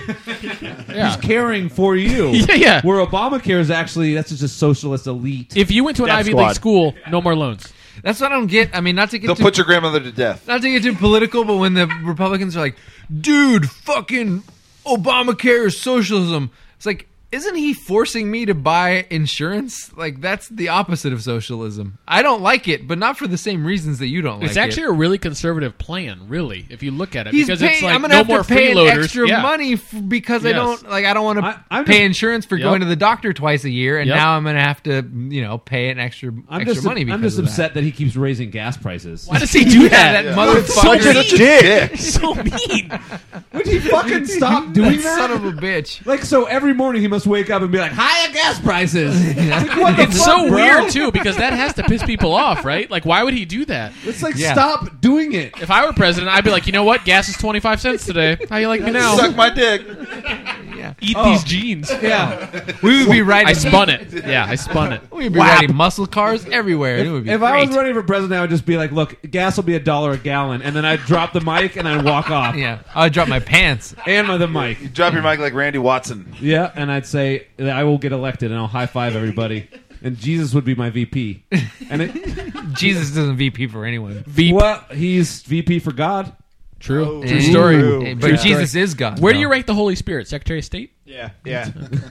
Yeah. he's caring for you. Yeah, yeah. Where Obamacare is actually that's just a socialist elite. If you went to an Death Ivy squad. League school, no more loans. That's what I don't get. I mean, not to get They'll too, put your grandmother to death. not to get too political, but when the Republicans are like, "Dude, fucking Obamacare is socialism," it's like, isn't he forcing me to buy insurance? Like, that's the opposite of socialism. I don't like it, but not for the same reasons that you don't like It's it. actually a really conservative plan, really, if you look at it, He's because paying, it's like I'm gonna no have more to pay an freeloaders. extra Yeah. money f- because I Yes. don't like. I don't want I- to I'm pay just- insurance for Yep. going to the doctor twice a year, and Yep. now I'm going to have to, you know, pay an extra I'm extra just money. Because I'm just of upset that. he keeps raising gas prices. Why does he do that. that? Yeah, that motherfucker. Such a dick. so mean. Would he fucking stop doing That that? son of a bitch. Like, so every morning he must wake up and be like, higher gas prices. Like, what the It's fuck, so bro? weird too, because that has to piss people off, right? Like, why would he do that? It's like, Yeah. stop doing it. If I were president, I'd be like, you know what? Gas is twenty-five cents today. How you like me now? Suck my dick. Yeah, Eat Oh. these jeans. Yeah. we would be riding. I spun it. Yeah, I spun it. We'd be riding muscle cars everywhere. it would be If great. I was running for president, I would just be like, look, gas will be a dollar a gallon. And then I'd drop the mic and I'd walk off. yeah, I'd drop my pants. And my, the mic. Drop your mic like Randy Watson. Yeah. And I'd say, that I will get elected and I'll high five everybody. And Jesus would be my V P. And it, Jesus doesn't V P for anyone. Veep. well, he's V P for God. True. Eh, True story. True. But True Jesus story. is God. Where do though. you rank the Holy Spirit? Secretary of State? Yeah, yeah.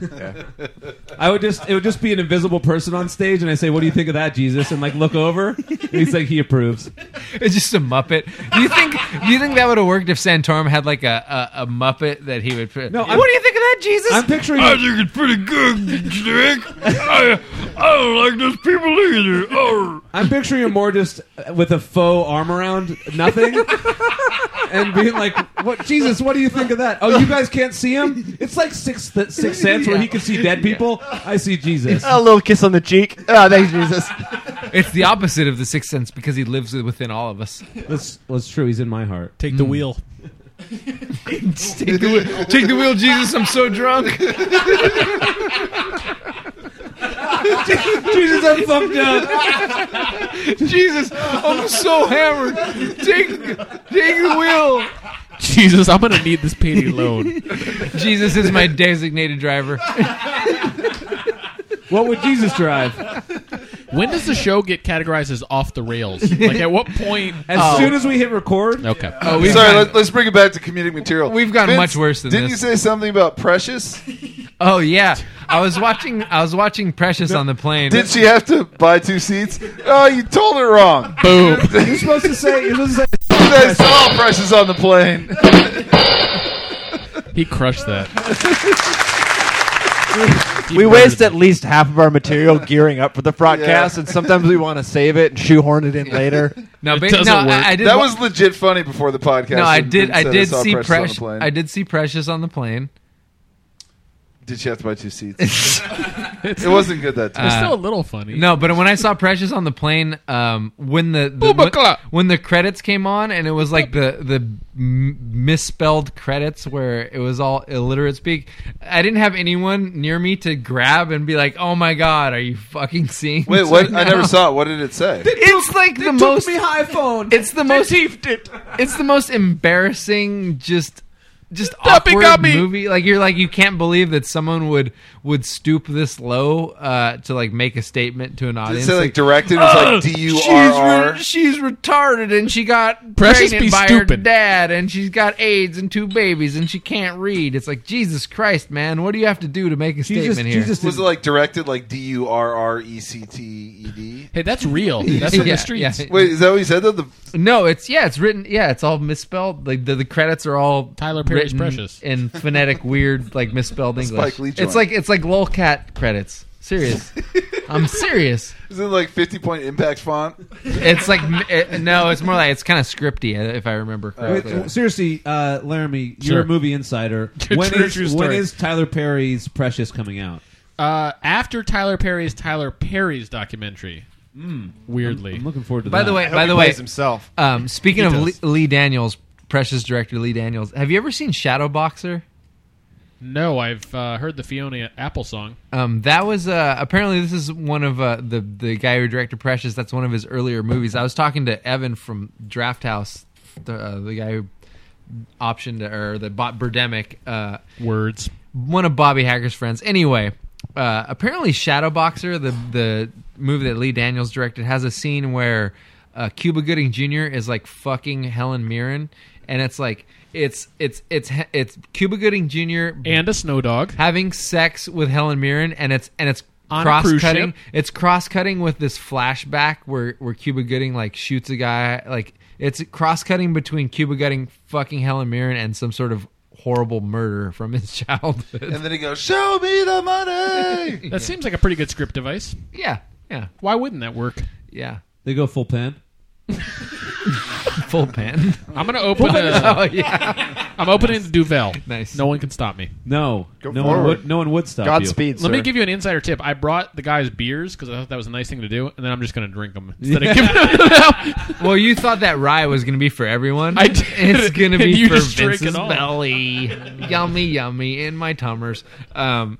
I would just, it would just be an invisible person on stage. And I say, what do you think of that, Jesus? And like look over. And he's like, he approves. It's just a Muppet. Do you think? Do you think that would have worked if Santorum had like a, a, a Muppet that he would put? No, what I'm- do you think of that, Jesus? I'm picturing. I think it's pretty good, Dick. I, I don't like those people either. Oh. I'm picturing him more just with a faux arm around nothing and being like, "What, Jesus? What do you think of that? Oh, you guys can't see him? It's like six th- six cents where he can see dead people. I see Jesus. A little kiss on the cheek. Oh, thanks, Jesus. It's the opposite of the Sixth Sense because he lives within all of us. That's that's true. He's in my heart. Take the wheel. Take the wheel, take the wheel, Jesus. I'm so drunk. Jesus, I'm fucked up. Jesus, I'm so hammered. Take, take the wheel. Jesus, I'm gonna need this payday loan. Jesus is my designated driver. What would Jesus drive? When does the show get categorized as off the rails? Like, at what point? As soon as we hit record. Okay. Oh, we've Sorry, gone, let, let's bring it back to comedic material. We've gone much worse than didn't this. you say something about Precious? oh yeah, I was watching. I was watching Precious on the plane. Did she have to buy two seats? Oh, you told her wrong. Boom. You're supposed to say. You're supposed to say. You guys saw Precious on the plane. He crushed that. We waste at least half of our material gearing up for the broadcast, Yeah. and sometimes we want to save it and shoehorn it in later. no, It ba- doesn't no, work. I, I did. That wa- was legit funny before the podcast. no, I when did. Vince I said did saw see Precious on the Precious. plane. I did see Precious on the plane. Did she have to buy two seats? It wasn't good that time. It's Uh, still a little funny. No, but when I saw Precious on the plane, um, when the, the Booba when, clap. when the credits came on, and it was like the the m- misspelled credits where it was all illiterate speak, I didn't have anyone near me to grab and be like, "Oh my god, are you fucking seeing?" Wait, this what? right I now?" never saw it. What did it say? It's like the most. high phone. It's the most. It's the most embarrassing. Just just Dumpy awkward gummy. movie. Like you're like you can't believe that someone would would stoop this low uh, to like make a statement to an Did it audience. say like like, directed? It's like D U R R. She's, re- she's retarded and she got Precious pregnant be by stupid. her dad and she's got AIDS and two babies and she can't read. It's like, Jesus Christ, man, what do you have to do to make a She statement just, here? she just Was it like directed like D U R R E C T E D? Hey, that's real. That's from Yeah, the streets. yeah. Wait, is that what you said? Though? The No, it's yeah, it's written. Yeah, it's all misspelled. Like the, the credits are all Tyler Perry's written Precious. in phonetic, weird, like misspelled English. Spike Lee joint. It's like it's like lolcat credits. Serious, I'm serious. is it like fifty point impact font? It's like it, no, it's more like it's kind of scripty if I remember Wait, correctly. seriously, uh, Laramie, you're Sure. a movie insider. True, When true, is true when story. is Tyler Perry's Precious coming out? Uh, after Tyler Perry's Tyler Perry's documentary. Weirdly. I'm looking forward to By that. the way, I hope by he the way, plays himself. um, speaking He of Lee, does. Lee Daniels, Precious director Lee Daniels, have you ever seen Shadowboxer? No, I've uh, heard the Fiona Apple song. Um, that was uh, apparently this is one of uh, the the guy who directed Precious. That's one of his earlier movies. I was talking to Evan from Draft House, the, uh, the guy who optioned or that bought Birdemic, uh, Words. one of Bobby Hager's friends. Anyway, uh, apparently Shadowboxer, the the movie that Lee Daniels directed, has a scene where uh, Cuba Gooding Junior is like fucking Helen Mirren, and it's like it's it's it's it's Cuba Gooding Junior And a snow dog. having sex with Helen Mirren, and it's and it's On a cross cruise cutting. ship? It's cross cutting with this flashback where where Cuba Gooding like shoots a guy. Like it's cross cutting between Cuba Gooding fucking Helen Mirren and some sort of horrible murder from his childhood. And then he goes, "Show me the money." That seems like a pretty good script device. yeah, yeah, Why wouldn't that work? yeah. They go full pan. Full pan. I'm gonna open. oh A, yeah. I'm opening the Duvel. Nice. No one can stop me. No, Go no one forward. would. No one would stop Godspeed, Let sir. me give you an insider tip. I brought the guys beers because I thought that was a nice thing to do, and then I'm just gonna drink them instead of giving them out. Well, you thought that rye was going to be for everyone. I did. It's going to And be you for just drink Vince's it all. belly. Yummy, yummy in my tummers. Um,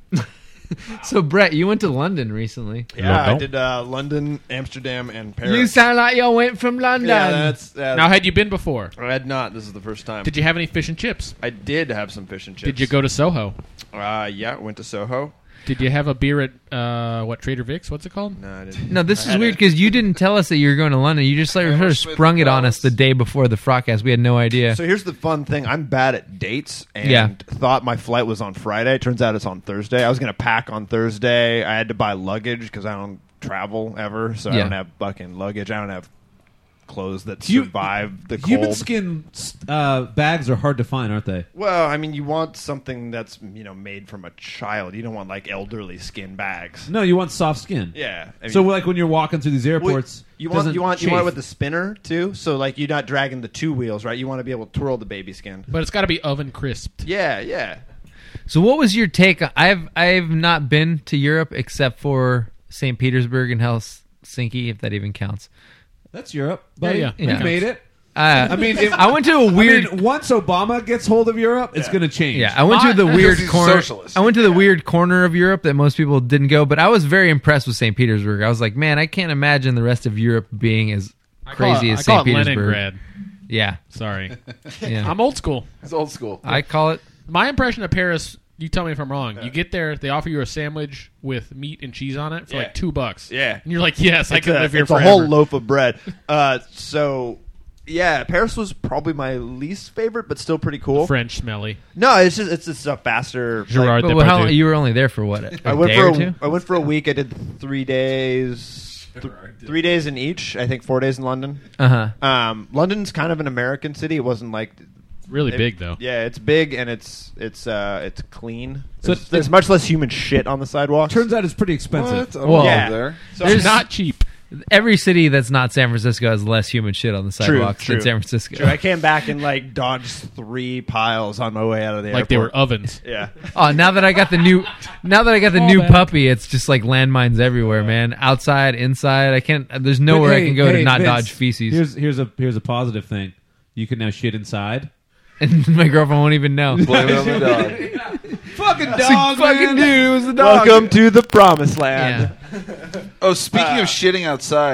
so, Brett, you went to London recently. Yeah, I London. did uh, London, Amsterdam, and Paris. You sound like you went from London. yeah, that's, that's Now, had you been before? I had not. This is the first time. Did you have any fish and chips? I did have some fish and chips. Did you go to Soho? Uh, yeah, went to Soho. Did you have a beer at uh, what Trader Vic's? What's it called? No, I didn't. No, this I is had weird it. because you didn't tell us that you were going to London. You just like sort of Hammersmith sprung it on Palace. us the day before the Frogcast. We had no idea. So here's the fun thing. I'm bad at dates and Yeah. thought my flight was on Friday. Turns out it's on Thursday. I was going to pack on Thursday. I had to buy luggage because I don't travel ever, so I Yeah. don't have fucking luggage. I don't have clothes that You- survive the Human cold. skin uh, bags are hard to find, aren't they? Well, I mean, you want something that's, you know, made from a child. You don't want like elderly skin bags. No, you want soft skin. Yeah. I mean, So, like when you're walking through these well, airports, you want doesn't you want you want it chafe. with the spinner too. So like you're not dragging the two wheels, right? You want to be able to twirl the baby skin. But it's got to be oven crisped. Yeah, yeah. So, what was your take? on- I've I've not been to Europe except for Saint Petersburg and Helsinki, if that even counts. That's Europe. Buddy. Yeah, We yeah. made it. Uh, I mean, if, I went to a weird. I mean, once Obama gets hold of Europe, it's going to change. Yeah, I went to the Because weird he's corner. socialist. I went to the weird corner of Europe that most people didn't go, but I was very impressed with Saint Petersburg. I was like, man, I can't imagine the rest of Europe being as I call crazy it, as I call Saint it Petersburg. Leningrad. Yeah, Sorry. yeah. I'm old school. It's old school. I call it. My impression of Paris, you tell me if I'm wrong. You get there, they offer you a sandwich with meat and cheese on it for Yeah. like two bucks. Yeah. And you're like, yes, I It's can a, live here it's forever. a whole loaf of bread. Uh, so, yeah, Paris was probably my least favorite, but still pretty cool. French smelly. No, it's just it's just a faster. Gerard But how, Depardieu. you were only there for what? A, I went day for or a, two? I went for a week. I did three days, th- three days in each. I think four days in London. Uh huh. Um, London's kind of an American city. It wasn't like Really it- big though. Yeah, it's big and it's it's uh it's clean. So There's, it's- there's much less human shit on the sidewalks. Turns out it's pretty expensive. What? I Well, love yeah. there. so There's It's not cheap. Every city that's not San Francisco has less human shit on the True, sidewalks true. than San Francisco. True, I came back and like dodged three piles on my way out of the Like they were airport. ovens. Yeah. Oh, now that I got the new, now that I got the All new bad. puppy, it's just like landmines everywhere, man. Outside, inside, I can't. There's nowhere But I hey, can go to hey, not Vince, dodge feces, Here's here's a here's a positive thing. You can now shit inside. and my girlfriend won't even know. Blame it on the dog. Fucking It's like, fucking dude, it was the dog. Welcome to the promised land. Yeah. Oh, speaking of shitting outside,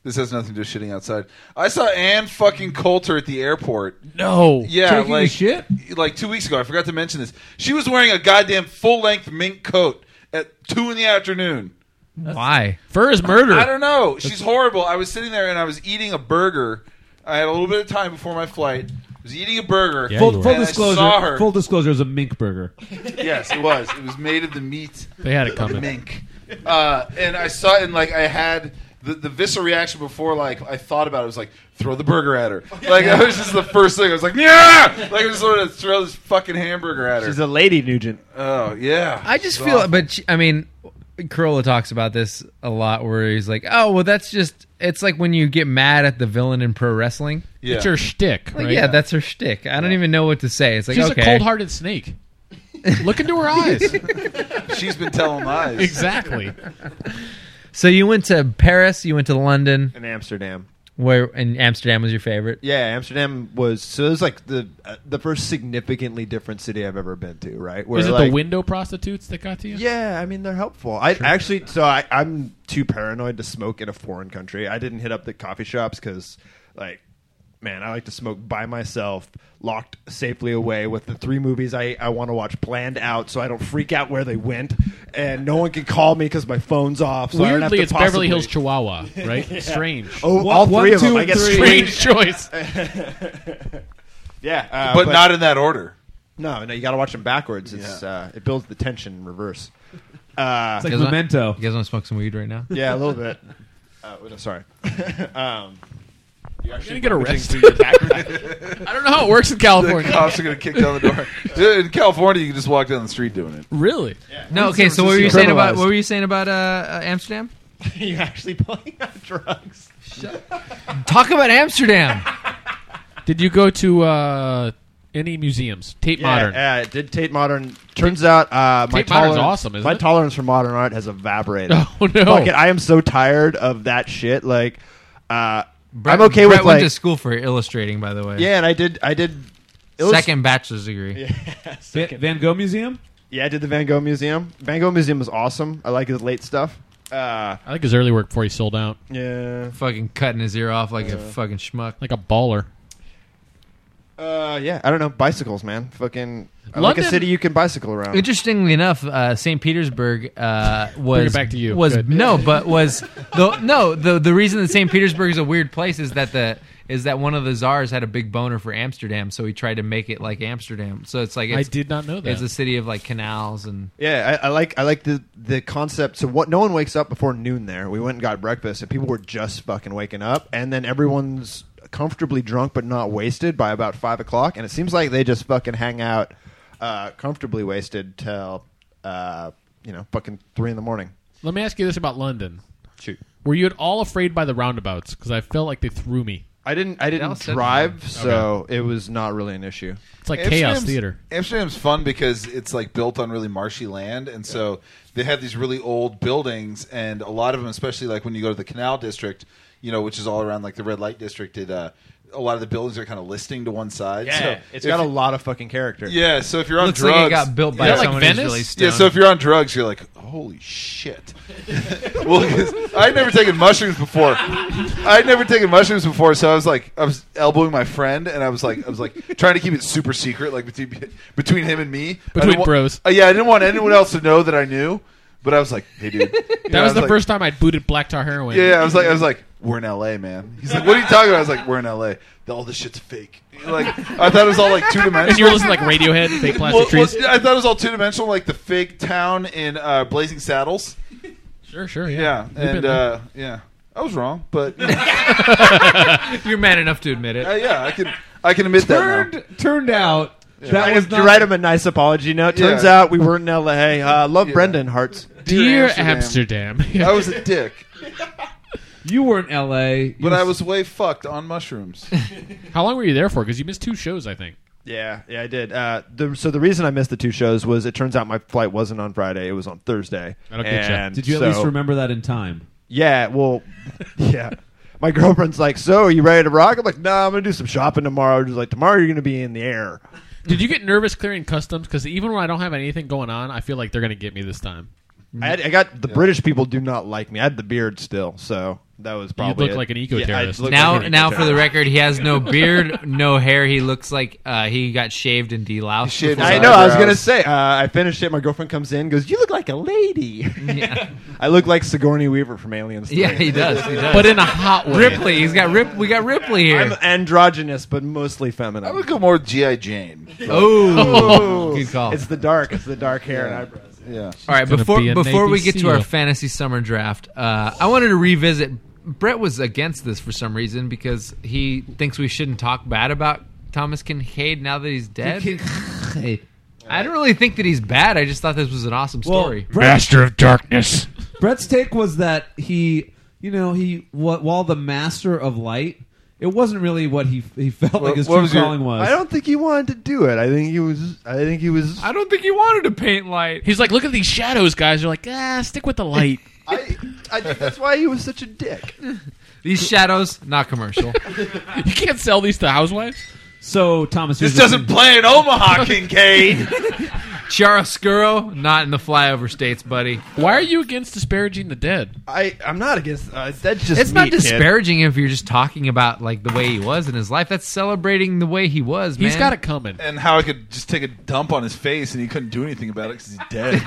This has nothing to do with shitting outside. I saw Ann fucking Coulter at the airport. No. Yeah, Taking a like shit? like two weeks ago. I forgot to mention this. She was wearing a goddamn full length mink coat at two in the afternoon. Why? Fur is murder. I don't know. She's horrible. I was sitting there and I was eating a burger. I had a little bit of time before my flight. I was eating a burger. Yeah, Full, you were. full And I disclosure. saw her. Full disclosure. It was a mink burger. Yes, it was. It was made of the meat They had it of coming. mink. Uh, and I saw it and like I had the, the visceral reaction before like I thought about it. It was like throw the burger at her. Like that was just the first thing. I was like yeah. Like I just wanted to throw this fucking hamburger at her. She's a lady, Nugent. Oh yeah. I just It's feel, awful. but she- I mean, Corolla talks about this a lot, where he's like, "Oh, well, that's just." It's like when you get mad at the villain in pro wrestling. yeah. It's her shtick, Like, right? yeah, that's her shtick. I don't even know what to say. It's like, She's okay, a cold-hearted snake. Look into her eyes. She's been telling lies. Exactly. So you went to Paris, you went to London, In Amsterdam. where and Amsterdam was your favorite. Yeah, Amsterdam was so it was like the uh, the first significantly different city I've ever been to. Right? Where, Is it like, the window prostitutes that got to you? Yeah, I mean they're helpful. I actually, so I, I'm too paranoid to smoke in a foreign country. I didn't hit up the coffee shops because, like, man, I like to smoke by myself, locked safely away with the three movies I, I want to watch planned out, so I don't freak out where they went, and no one can call me because my phone's off. So I don't have Weirdly, to it's Beverly possibly- Hills, Chihuahua, right? Strange. Oh, One- all one, three of them. two, I get three. Strange choice. Yeah, uh, but, not in that order. No, no, you got to watch them backwards. It's Yeah. uh, it builds the tension in reverse. Uh, It's like You guys want- Memento. You guys want to smoke some weed right now? yeah, a little bit. Uh, no, sorry. um, you You're gonna get rummaging arrested. through your backpack. I don't know how it works in The California. cops are going to kick down the door. Dude, in California, you can just walk down the street doing it. Really? No. Okay. So what were you saying about what were you saying about uh, uh, Amsterdam? you actually pulling out drugs. Talk about Amsterdam. Did you go to uh, any museums? Tate Modern. Yeah, it did Tate Modern. Turns out uh, my Tate Modern's tolerance, awesome, isn't my it? tolerance for modern art has evaporated. Oh, no. Fuck it, I am so tired of that shit. Like, uh, Brett, I'm okay Brett with went like, to school for illustrating, by the way. yeah, and I did, I did. it was- Second bachelor's degree. Yeah, Va- Van Gogh Museum? yeah, I did the Van Gogh Museum. Van Gogh Museum was awesome. I like his late stuff. Uh, I like his early work before he sold out. yeah, Fucking cutting his ear off like a fucking schmuck. Like a baller. uh, yeah. I don't know, bicycles, man. Fucking, I like London- a city you can bicycle around. Interestingly enough, uh, Saint Petersburg uh, was it back to you. was Good. no, but was the no the the reason that Saint Petersburg is a weird place is that the is that one of the czars had a big boner for Amsterdam, so he tried to make it like Amsterdam. So it's like I it's, did not know that. it's a city of like canals and Yeah, I, I like I like the the concept. So what? No one wakes up before noon there. We went and got breakfast, and people were just fucking waking up, and then everyone's comfortably drunk but not wasted by about five o'clock, and it seems like they just fucking hang out uh, comfortably wasted till uh, you know fucking three in the morning. Let me ask you this about London. Shoot. Were you at all afraid by the roundabouts? Because I felt like they threw me. I didn't. I didn't Dallas said drive, no. so it was not really an issue. It's like chaos Amsterdam's- theater. Amsterdam's fun because it's like built on really marshy land, and so they have these really old buildings, and a lot of them, especially like when you go to the Canal District, you know, which is all around like the red light district. It uh, a lot of the buildings are kind of listing to one side. so it's if got a you- lot of fucking character. Yeah, so if you're on looks drugs, like it got built by Is that like someone who's Venice? really yeah. stoned. So if you're on drugs, you're like, holy shit. Well, 'cause I'd never taken mushrooms before. I'd never taken mushrooms before, so I was like, I was elbowing my friend, and I was like, I was like trying to keep it super secret, like between between him and me, I Between didn't wa- bros. Uh, yeah, I didn't want anyone else to know that I knew, but I was like, hey, dude. You That know, I was the like, first time I'd booted black tar heroin. Yeah, yeah, I was like, I was like, we're in L A, man. He's like, what are you talking about? I was like, we're in L A. All this shit's fake. Like, I thought it was all like two dimensional. And you were listening to like Radiohead, fake plastic Well, well, trees. I thought it was all two dimensional, like the fake town in uh, Blazing Saddles. Sure, sure, yeah. Yeah, We've been and there. uh, yeah, I was wrong, but you know, you're man enough to admit it. uh, yeah, I can I can admit that now. Turned, turned out that I was have not to write him a nice apology note. Turns Yeah. out we weren't in L A. Uh, love Yeah. Brendan, hearts. Dear Amsterdam. Amsterdam. I was a dick, You were in L A. You but was- I was way fucked on mushrooms. How long were you there for? Because you missed two shows, I think. Yeah, yeah, I did. Uh, the, so the reason I missed the two shows was it turns out my flight wasn't on Friday; it was on Thursday. That'll get ya. And Did you at so- least remember that in time? Yeah, well, yeah. My girlfriend's like, "So, are you ready to rock?" I'm like, "No, nah, I'm gonna do some shopping tomorrow." She's like, "Tomorrow you're gonna be in the air." Did you get nervous clearing customs? Because even when I don't have anything going on, I feel like they're going to get me this time. I, had, I got the British people do not like me. I had the beard still, so That was probably look it. like an eco-terrorist. Yeah, I look Now, like an now for the eco-terrorist. record, he has no beard, no hair. He looks like uh, he got shaved and deloused. He shaved before. his I know. I was eyebrows. gonna say. Uh, I finished it. My girlfriend comes in, goes, "You look like a lady." Yeah. I look like Sigourney Weaver from Aliens. Yeah, three. he does. He does. but in a hot way. Ripley, he's got Rip. We got Ripley here. I'm androgynous, but mostly feminine. I would go more G I. Jane. oh, good call. It's the dark. It's the dark hair and Yeah. eyebrows. Yeah. All right, gonna before be a before Navy we get to our SEAL. fantasy summer draft, uh, I wanted to revisit. Brett was against this for some reason because he thinks we shouldn't talk bad about Thomas Kincaid now that he's dead. Hey, I don't really think that he's bad. I just thought this was an awesome well, story. Brett, Master of Darkness. Brett's take was that he, you know, he wh- while the master of light, it wasn't really what he he felt like What- his what true was your- calling was. I don't think he wanted to do it. I think he was. I think he was. I don't think he wanted to paint light. He's like, look at these shadows, guys. They're like, ah, stick with the light. I, I think that's why he was such a dick. These shadows, not commercial. You can't sell these to housewives. So Thomas, This here's the doesn't thing. play in Omaha, Kincaid. Chiaroscuro, not in the flyover states, buddy. Why are you against disparaging the dead? I. I'm not against. Uh, that's just. It's not meat, kid. disparaging if you're just talking about like the way he was in his life. That's celebrating the way he was, man. He's got it coming. And how I could just take a dump on his face and he couldn't do anything about it because he's dead.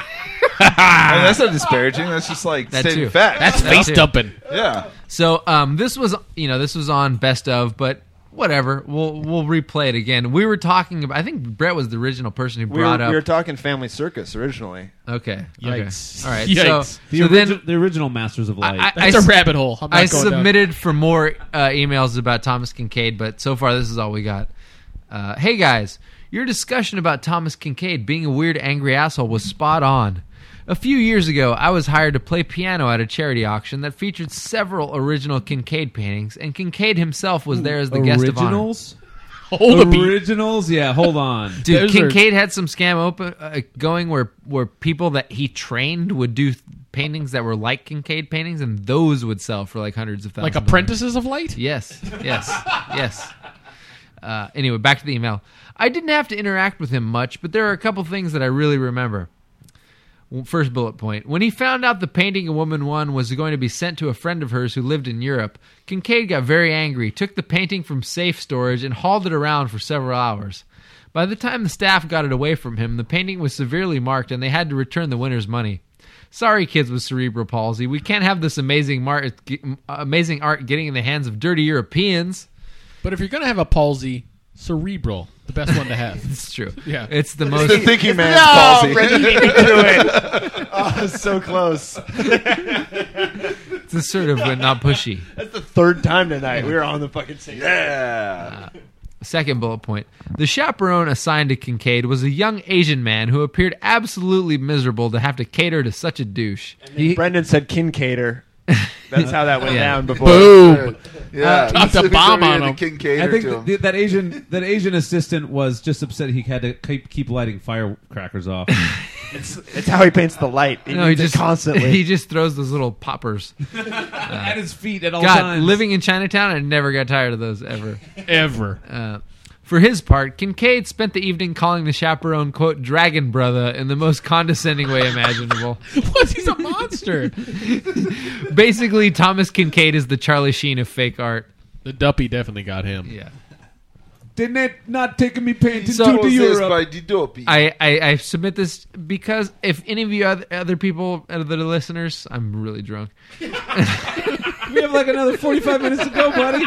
I mean, that's not disparaging. That's just like That stating too. facts. That's That face too. dumping. yeah. So um, this was, you know, this was on Best of, but whatever. We'll we'll replay it again. We were talking about. I think Brett was the original person who We were, brought we up. were talking Family Circus originally. okay. Yikes. Okay. All right. Yikes. So, the, so origi- then the original Masters of Light. I, I, That's I a s- rabbit hole. I'm not I going down. submitted for more uh, emails about Thomas Kincaid, but so far this is all we got. Uh, hey guys, your discussion about Thomas Kincaid being a weird, angry asshole was spot on. A few years ago, I was hired to play piano at a charity auction that featured several original Kincaid paintings, and Kincaid himself was there as the guest of honor. Originals? Hold a beat. Originals? Yeah, hold on. Dude, Those are- Kincaid had some scam open uh, going where where people that he trained would do th- paintings that were like Kincaid paintings, and those would sell for like hundreds of thousands. Like of apprentices of light? Yes, yes, yes. Uh, anyway, back to the email. I didn't have to interact with him much, but there are a couple things that I really remember. Well, first bullet point. When he found out the painting a woman won was going to be sent to a friend of hers who lived in Europe, Kincaid got very angry, took the painting from safe storage, and hauled it around for several hours. By the time the staff got it away from him, the painting was severely marked, and they had to return the winner's money. Sorry, kids with cerebral palsy. We can't have this amazing, mar- amazing art getting in the hands of dirty Europeans. But if you're going to have a palsy, cerebral, the best one to have. It's true. Yeah. It's the It's most... the thinking man's No, palsy. Brett, you beat me to it. Oh, so close. It's assertive but not pushy. That's the third time tonight. We were on the fucking same. Yeah. Second bullet point. The chaperone assigned to Kincaid was a young Asian man who appeared absolutely miserable to have to cater to such a douche. He- Brendan said Kincader. That's how that went Yeah. down before. Boom. Yeah. dropped a So bomb we on had to him. Kincaid I think to him. th- that Asian that Asian assistant was just upset he had to keep, keep lighting firecrackers off. It's, it's how he paints the light. He, No, he needs it just constantly. he just throws those little poppers. At his feet at all God, times. living in Chinatown, I never got tired of those ever. Ever. Uh, for his part, Kincaid spent the evening calling the chaperone, quote, dragon brother in the most condescending way imaginable. What? He's a monster. Basically, Thomas Kincaid is the Charlie Sheen of fake art. The duppy definitely got him. Yeah. Didn't it not taking me painting So- to the Possessed Europe? by Didopi. I, I, I submit this because if any of you other, other people, other listeners, I'm really drunk. We have like another forty-five minutes to go, buddy.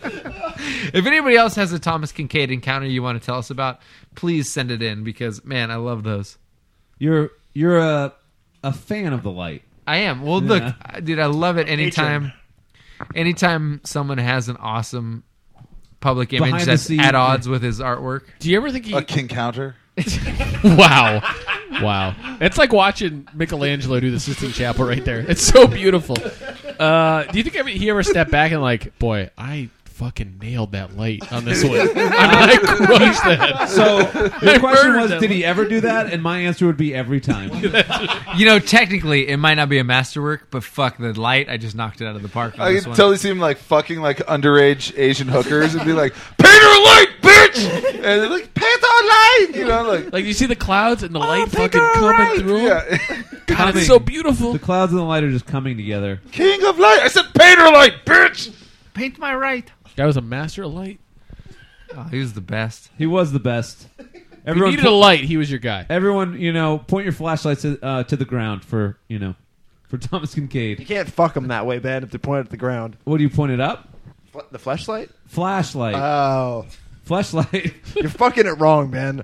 If anybody else has a Thomas Kincaid encounter you want to tell us about, please send it in because, man, I love those. You're you're a a fan of the light. I am. Well, look, Yeah. I- dude, I love it anytime. Anytime someone has an awesome public image Behind the that's scene- at odds with his artwork. Do you ever think he... a king counter. Wow. Wow. It's like watching Michelangelo do the Sistine Chapel right there. It's so beautiful. Uh, do you think ever, he ever stepped back and like, boy, I fucking nailed that light on this one. I mean, I crushed that. So the I question murdered was, them. did he ever do that? And my answer would be every time. You know, technically, it might not be a masterwork, but fuck the light. I just knocked it out of the park on I this could one. totally see him like fucking like underage Asian hookers and be like, "Paint her light, bitch!" And they're like, "Paint our light," you know, like, Like, you see the clouds and the light paint fucking her coming light. through? Yeah. God, it's so beautiful. The clouds and the light are just coming together. King of light. I said, paint Painter light, bitch. Paint my right. Guy was a master of light. Oh, he was the best. He was the best. If you Everyone, needed a light, he was your guy. everyone, you know, point your flashlights to, uh, to the ground for you know, for Thomas You Kincaid. can't fuck them that way, Ben, if they point at the ground. What do you point it up? Fl- the flashlight? Flashlight. Oh. Flashlight. You're fucking it wrong, Ben.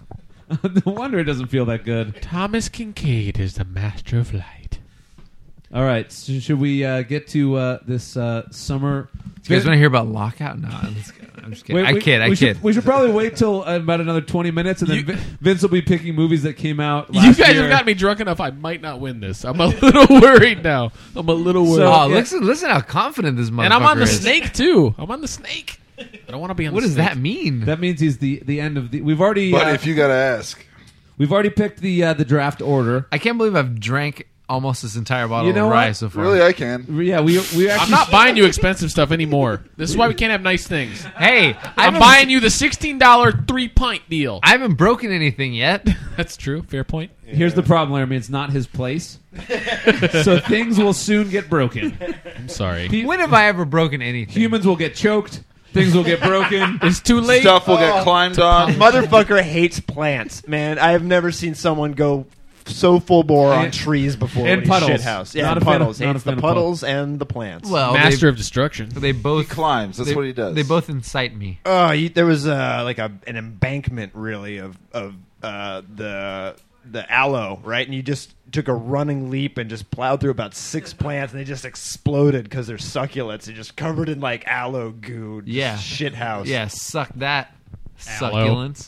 No wonder it doesn't feel that good. Thomas Kincaid is the master of light. All right, so should we uh, get to uh, this uh, summer? You guys want to hear about Lockout? No, I'm just kidding. I'm just kidding. Wait, I we- kid. I we kid. Should, we should probably wait till uh, about another twenty minutes, and then You- Vin- Vince will be picking movies that came out last You guys year. have got me drunk enough. I might not win this. I'm a little worried now. I'm a little worried. So- Oh, yeah. listen! Listen how confident this motherfucker and I'm on the is. snake too. I'm on the snake. I don't want to be on. What the does snake. that mean? That means he's the, the end of the. We've already But uh, if you gotta ask, we've already picked the uh, the draft order. I can't believe I've drank almost this entire bottle You know of rye what? so far. really, I can. Yeah, we we actually I'm not buying you expensive stuff anymore. This is why we can't have nice things. Hey, I I'm haven't- buying you the sixteen dollar three pint deal. I haven't broken anything yet. That's true. Fair point. Here's the problem, Laramie. It's not his place, so things will soon get broken. I'm sorry. Pe- When have I ever broken anything? Humans will get choked. Things will get broken. It's too late. Stuff will Oh. get climbed on. Motherfucker hates plants, man. I have never seen someone go so full bore on And- trees before. and when he's puddles. shithouse. Yeah, Not and a fan of- puddles. not a Hates fan the of puddles and the plants. well, Master they, of destruction. they both He climbs. That's they, what he does. They both incite me. Oh, you, there was uh, like a an embankment, really, of of uh, the the aloe, right? And you just took a running leap and just plowed through about six plants, and they just exploded because they're succulents. They're just covered in like aloe goo. Yeah. shit house. Yeah, suck that. Aloe. Succulents.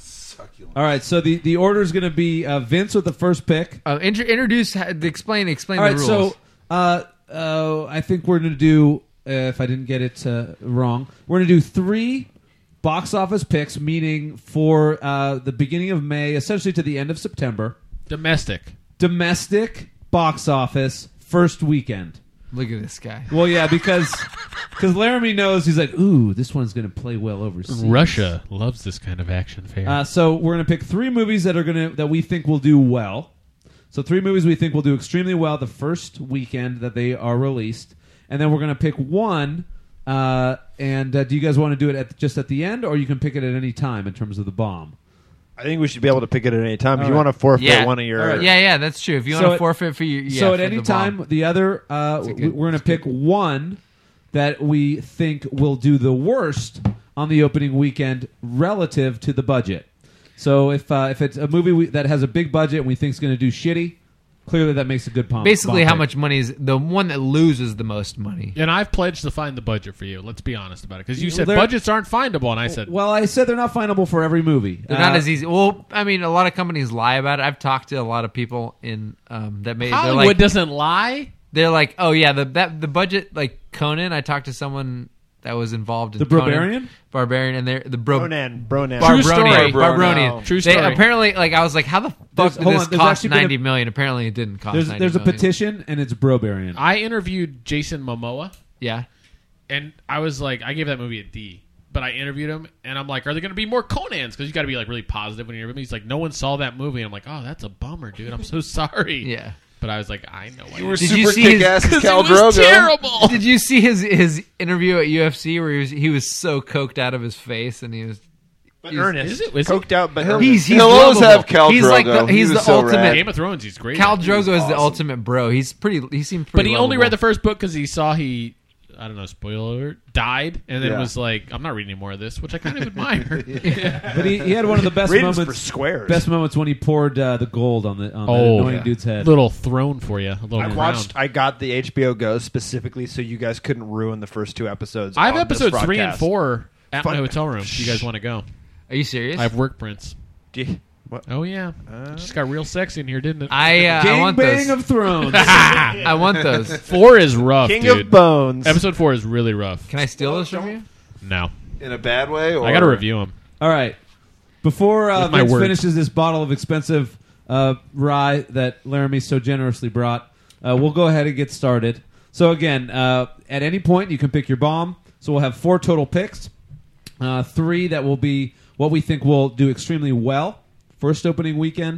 All right, so the, the order is going to be uh, Vince with the first pick. Uh, intro, introduce, ha- explain, explain All the right, rules. so uh, uh, I think we're going to do, uh, if I didn't get it uh, wrong, we're going to do three box office picks, meaning for uh, the beginning of May, essentially to the end of September. Domestic. Domestic box office first weekend. Look at this guy. Well, yeah, because because Laramie knows, he's like, ooh, this one's going to play well overseas. Russia loves this kind of action fair. Uh, so we're going to pick three movies that are going to that we think will do well. So three movies we think will do extremely well the first weekend that they are released, and then we're going to pick one. Uh, and uh, do you guys want to do it at just at the end, or you can pick it at any time in terms of the bomb? I think we should be able to pick it at any time. If All you right. want to forfeit Yeah. one of your, All right. Yeah, yeah, that's true. If you So want to at- forfeit for your, yeah, so at for any the time, bomb. the other uh, That's a we- good- we're going to pick one that we think will do the worst on the opening weekend relative to the budget. So if uh, if it's a movie we, that has a big budget and we think is going to do shitty, clearly that makes a good bomb. basically bomb how pick. much money is the one that loses the most money. and I've pledged to find the budget for you. Let's be honest about it. Because you said They're- budgets aren't findable, and I said, Well, I said they're not findable for every movie. They're not Uh, as easy. Well, I mean, a lot of companies lie about it. I've talked to a lot of people in um, that made. They're Hollywood like, doesn't lie. they're like, oh yeah, the that the budget like Conan. I talked to someone that was involved in The Conan, Barbarian? Barbarian, and they're the bro. Bronan, Bronan. True story. Barbronian, Barbro- Barbronian. no. True They story. apparently, like, I was like, how the fuck There's- did hold this on, there's cost actually been a- ninety million? Apparently, it didn't cost. There's ninety there's a million. petition and it's Brobarian. I interviewed Jason Momoa, Yeah, and I was like, I gave that movie a D. But I interviewed him, and I'm like, are there going to be more Conans? Because you got to be like really positive when you interview him. He's like, no one saw that movie. And I'm like, oh, that's a bummer, dude. I'm so sorry. yeah. But I was like, I know. I You were Did super you see his- kick-ass as because Khal it was Drogo. terrible. Did you see his his interview at U F C where he was he was so coked out of his face and he was But He's- earnest. is it- is it- Coked out, but earnest. he's he's He'll always lovable. have Khal He's like Drogo. the, he's He the was so ultimate. rad. Game of Thrones, he's great. Khal He Drogo was is the awesome. ultimate bro. He's pretty. He seemed But pretty. he only lovable. read the first book because he saw he, I don't know, spoiler alert, died, and then Yeah. was like, I'm not reading any more of this, which I kind of admire. But he, he had one of the best Reading's moments. for squares. Best moments when he poured uh, the gold on the on the Oh, annoying yeah. dude's head. Little throne for you, a little I round. watched. I got the H B O Go specifically so you guys couldn't ruin the first two episodes. I have on this episode three and broadcast. four at Fuck. my hotel room. If you guys want to go? Are you serious? I have work prints. Do you- what? Oh yeah, it just got real sexy in here, didn't it? I uh, I want Gangbang those. of Thrones. I want those. four is rough, King dude. of Bones. Episode four is really rough. Can I steal those from you? No, In a bad way? Or? I got to review them. All right. Before uh, With my Vince words. finishes this bottle of expensive uh, rye that Laramie so generously brought, uh, we'll go ahead and get started. So again, uh, at any point you can pick your bomb. So we'll have four total picks. Uh, three that will be what we think will do extremely well first opening weekend,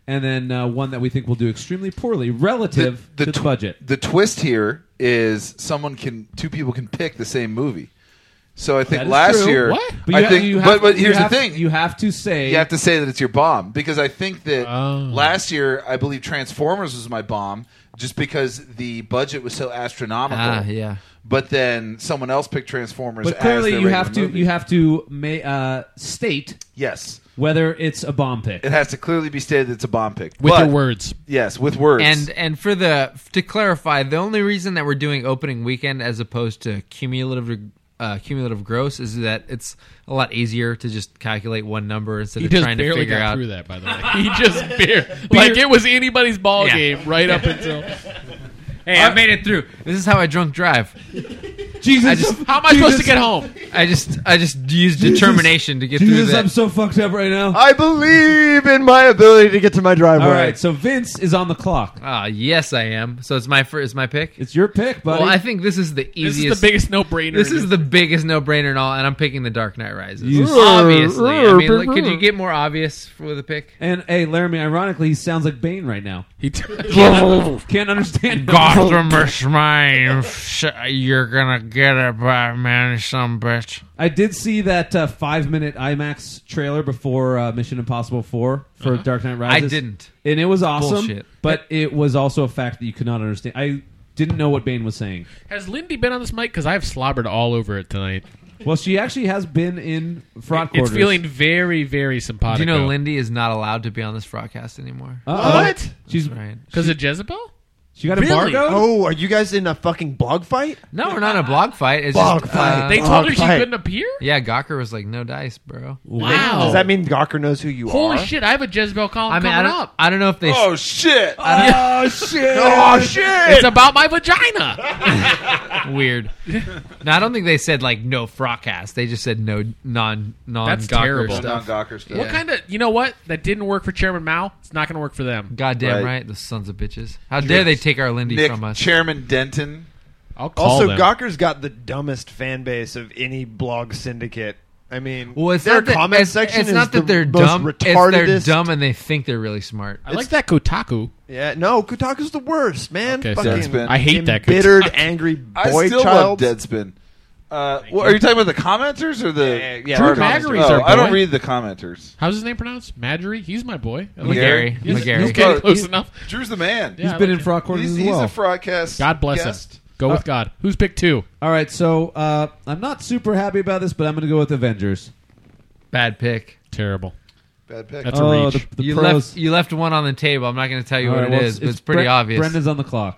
and then uh, one that we think will do extremely poorly relative the, to the tw- budget. The twist here is someone can two people can pick the same movie. So I think That is last true. year, What? But I you ha- think, you have- but, but you here's have- the thing: you have to say you have to say that it's your bomb because I think that Oh. last year I believe Transformers was my bomb just because the budget was so astronomical. Ah, yeah. But then someone else picked Transformers. But as clearly, their you regular have to movie. you have to ma- uh, state yes, whether it's a bomb pick. it has to clearly be stated that it's a bomb pick With but, your words. Yes, with words. And and for the to clarify, the only reason that we're doing opening weekend as opposed to cumulative uh, cumulative gross is that it's a lot easier to just calculate one number instead He of just trying to barely figure got out. through that, by the way. He just barely. Like it was anybody's ball Yeah. game right up until. Hey, I made it through. This is how I drunk drive. Jesus, I just- How am I supposed to get home? I just I just used determination to get through Jesus, that. I'm so fucked up right now. I believe in my ability to get to my driveway. All right, so Vince is on the clock. Ah, yes, I am. So it's my first, it's my pick. It's your pick, buddy. Well, I think this is the This easiest. is the biggest no-brainer. This in is the biggest no-brainer and all, and I'm picking The Dark Knight Rises. You- Obviously, I mean, like, could you get more obvious with a pick? and hey, Laramie, ironically, he sounds like Bane right now. He t- Can't understand. him. Gotham is mine. You're gonna get it, Batman, some bitch. I did see that uh, five-minute IMAX trailer before uh, Mission Impossible four for Dark Knight Uh-huh. I Rises. didn't. and it was awesome. Bullshit. But it was also a fact that you could not understand. I didn't know what Bane was saying. Has Lindy been on this mic? Because I've slobbered all over it tonight. Well, she actually has been in Front It's Quarters. feeling very, very Do simpatico. you know Lindy is not allowed to be on this broadcast anymore? Uh-oh. What? She's Right. Because of Jezebel? she got Really? embargoed. Oh, are you guys in a fucking blog fight? No, we're not in a blog fight. It's Blog just fight. uh, They Oh, told her she fight. couldn't appear? yeah. Gawker was like, "No dice, bro." Wow. Does that mean Gawker knows who you Holy are? shit, I have a Jezebel column I mean, I coming don't. up. I don't know if they. oh shit! Oh shit! Oh shit! It's about my vagina. Weird. No, I don't think they said like no Frogcast. They just said no non non. That's Gawker terrible. stuff. Non-Gawker stuff. What kind of, you know what? That didn't work for Chairman Mao. It's not going to work for them. Goddamn Right. right. The sons of bitches. How dare they take our Lindy Nick, from us? Chairman Denton. I'll call Also, them. Gawker's got the dumbest fan base of any blog syndicate. I mean, Well, it's their not that, comment it's, section it's is not that the they're most dumb. It's they're retardedest. dumb and they think they're really smart. I like that Kotaku. Yeah, no, Kotaku's the worst, man. Okay, so Fucking Deadspin. I hate that embittered, Kotaku. angry I boy still child. love Deadspin. Uh, well, are you talking about the commenters or the? Yeah, yeah, Drew the comments. Maggary's Oh, our I don't boy. read the commenters. How's his name pronounced? Madry? He's my boy. I McGarry. He's, McGarry. he's getting Oh, close he's- enough. Drew's the man. Yeah, He's I been like in him. Front Quarters He's, as he's well. a broadcast. God bless guest. him. Go with God. Who's pick two? All right, so uh, I'm not super happy about this, but I'm going to go with Avengers. Bad pick. Terrible. Bad pick. That's a oh, reach. the, the you pros. left you left one on the table. I'm not going to tell you All what right, it well, is, but it's pretty Bre- obvious. Brendan's on the clock.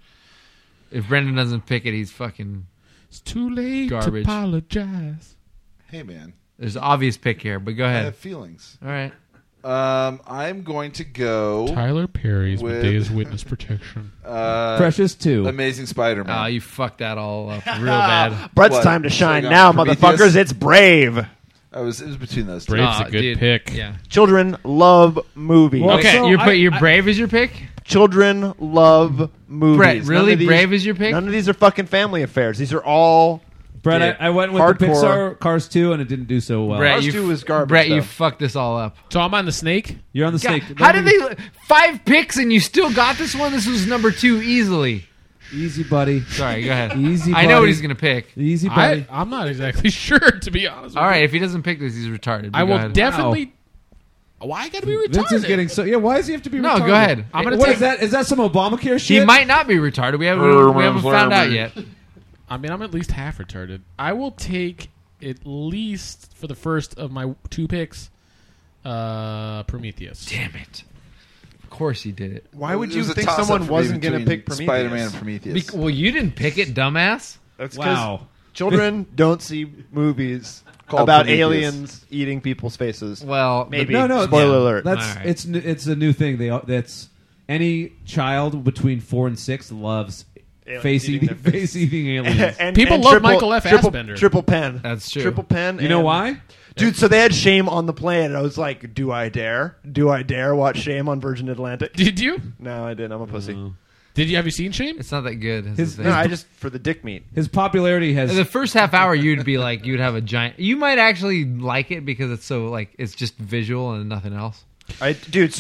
If Brendan doesn't pick it, he's fucking. It's too late Garbage. to apologize. Hey man, There's an obvious pick here, but go I ahead. have feelings. All right. Um, I'm going to go. Tyler Perry's With- Medea's Witness Protection. Uh, Precious two. Amazing Spider-Man. Oh, you fucked that all up real bad. Brett's What? time to So shine you now, got Prometheus? motherfuckers. It's Brave. I was. It was between those two. Brave's Oh, a good dude. pick. Yeah. Children love movies. Well, Okay, so you I- put your I- Brave as your pick. Children love movies. Brett, None really? of these- Brave is your pick? None of these are fucking family affairs. These are all. Brett, Yeah. I, I went with the Hardcore. Pixar Cars two, and it didn't do so well. Brett, Cars you two f- was garbage, Brett, you though. fucked this all up. So I'm on the snake. You're on the God, snake. how did they five picks and you still got this one? This was number two easily. Easy, buddy. Sorry, go ahead. Easy, I know what buddy. he's gonna pick. Easy, I, buddy. I'm not exactly sure, to be honest with All you. right, if he doesn't pick this, he's retarded. I But go will ahead. definitely. Why I gotta be retarded? Vince is getting so. Yeah, why does he have to be No, retarded? go ahead. I'm gonna What take- is that? Is that some Obamacare He shit? might not be retarded. We haven't, we haven't found out yet. I mean, I'm at least half retarded. I will take at least for the first of my two picks, uh, Prometheus. Damn it! Of course he did it. Why would It you was a think toss-up someone for me wasn't going to between pick Prometheus? Spider-Man and Prometheus. Bec- well, you didn't pick it, dumbass. That's 'cause Wow. children don't see movies Called about Prometheus. aliens eating people's faces. Well, Maybe. No, no. Spoiler yeah. alert. That's All right. it's n- it's a new thing. They that's any child between four and six loves Aliens face eating eating their face eating aliens. and, People and love triple, Michael F. Triple, Fassbender. triple pen. That's true. Triple pen. You know and- why? Dude, so they had Shame on the plane, and I was like, do I dare? Do I dare watch Shame on Virgin Atlantic? Did you? No, I didn't. I'm a pussy. Did you? Have you seen Shame? it's not that good. is His- the No, thing. I just, for the dick meat. His popularity has. The first half hour, you'd be like, you'd have a giant. You might actually like it because it's so like it's just visual and nothing else. I, dude, so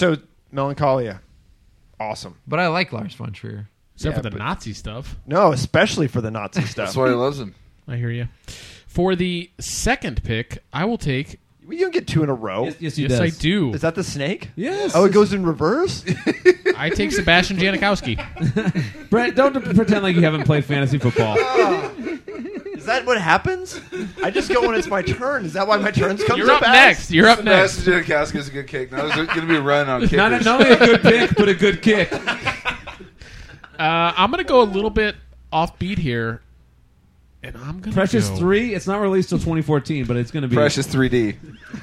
Melancholia. Awesome. But I like Lars von Trier. Except Yeah, for the but- Nazi stuff. No, especially for the Nazi stuff. That's why he loves him. I hear you. For the second pick, I will take. You don't get two in a row. Yes, yes, he Yes, does. I do. Is that the snake? Yes. Oh, it goes in reverse? I take Sebastian Janikowski. Brett, don't pretend like you haven't played fantasy football. Is that what happens? I just go when it's my turn. Is that why my turns come You're so up fast? next. You're up next. Sebastian Janikowski is a good kick. Now there's going to be a run on kickers. Not, not only a good pick, but a good kick. Uh, I'm going to go a little bit offbeat here. And I'm going to Precious go. three. It's not released till twenty fourteen, but it's going to be Precious three D.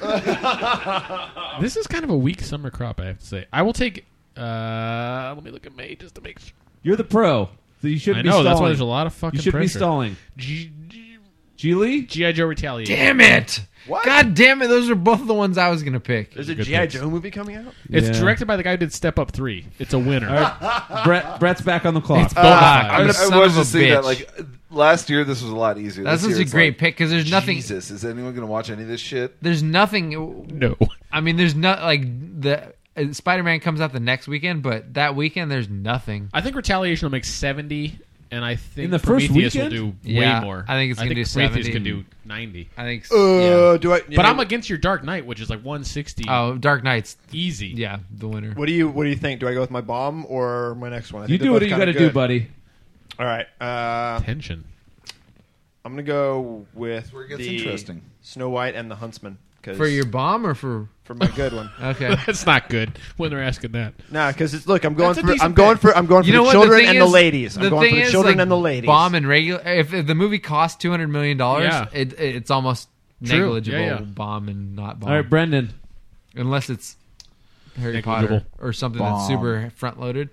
This is kind of a weak summer crop, I have to say. I will take. Uh, let me look at May just to make sure. You're the pro, so you shouldn't I be know stalling. that's why there's a lot of fucking You should pressure. be stalling. G- G- Geely? G I Joe Retaliation. Damn it! What? God damn it! Those are both the ones I was gonna pick. There's a Good G I picks. Joe movie coming out? It's Yeah. directed by the guy who did Step Up three. It's a winner. All right, Brett. Brett's back on the clock. It's bona fide. I, You I son was of a just saying that, bitch. like, last year this was a lot easier. That's This such year a it's great like, pick because there's nothing. Jesus, is anyone going to watch any of this shit? There's nothing. No. I mean, there's not like the uh, Spider-Man comes out the next weekend, but that weekend there's nothing. I think Retaliation will make seventy, and I think In the first Prometheus will weekend? do Yeah, way more. I think it's gonna do Prometheus seventy. can do ninety. I think. Uh, yeah. do I? But I'm against your Dark Knight, which is like one sixty. Oh, Dark Knight's Easy. yeah, the winner. What do you What do you think? Do I go with my bomb or my next one? I You think do they're what both you got kinda to do, good. buddy. All right. Uh, Tension. I'm gonna go with where it gets the interesting. Snow White and the Huntsman. 'cause- For your bomb or for for my good one. okay. That's not good when they're asking that. Nah, because it's look. I'm going That's a for. decent I'm going pick. for. I'm going for You know the what? children the thing and is, the ladies. I'm the going thing for the is, children like, and the ladies. Bomb and regular. If, if the movie costs two hundred million dollars, Yeah. it, it's almost True. negligible. Yeah, yeah. Bomb and not bomb. All right, Brendan. Unless it's Harry Negligible. Potter or something Bomb. that's super front loaded.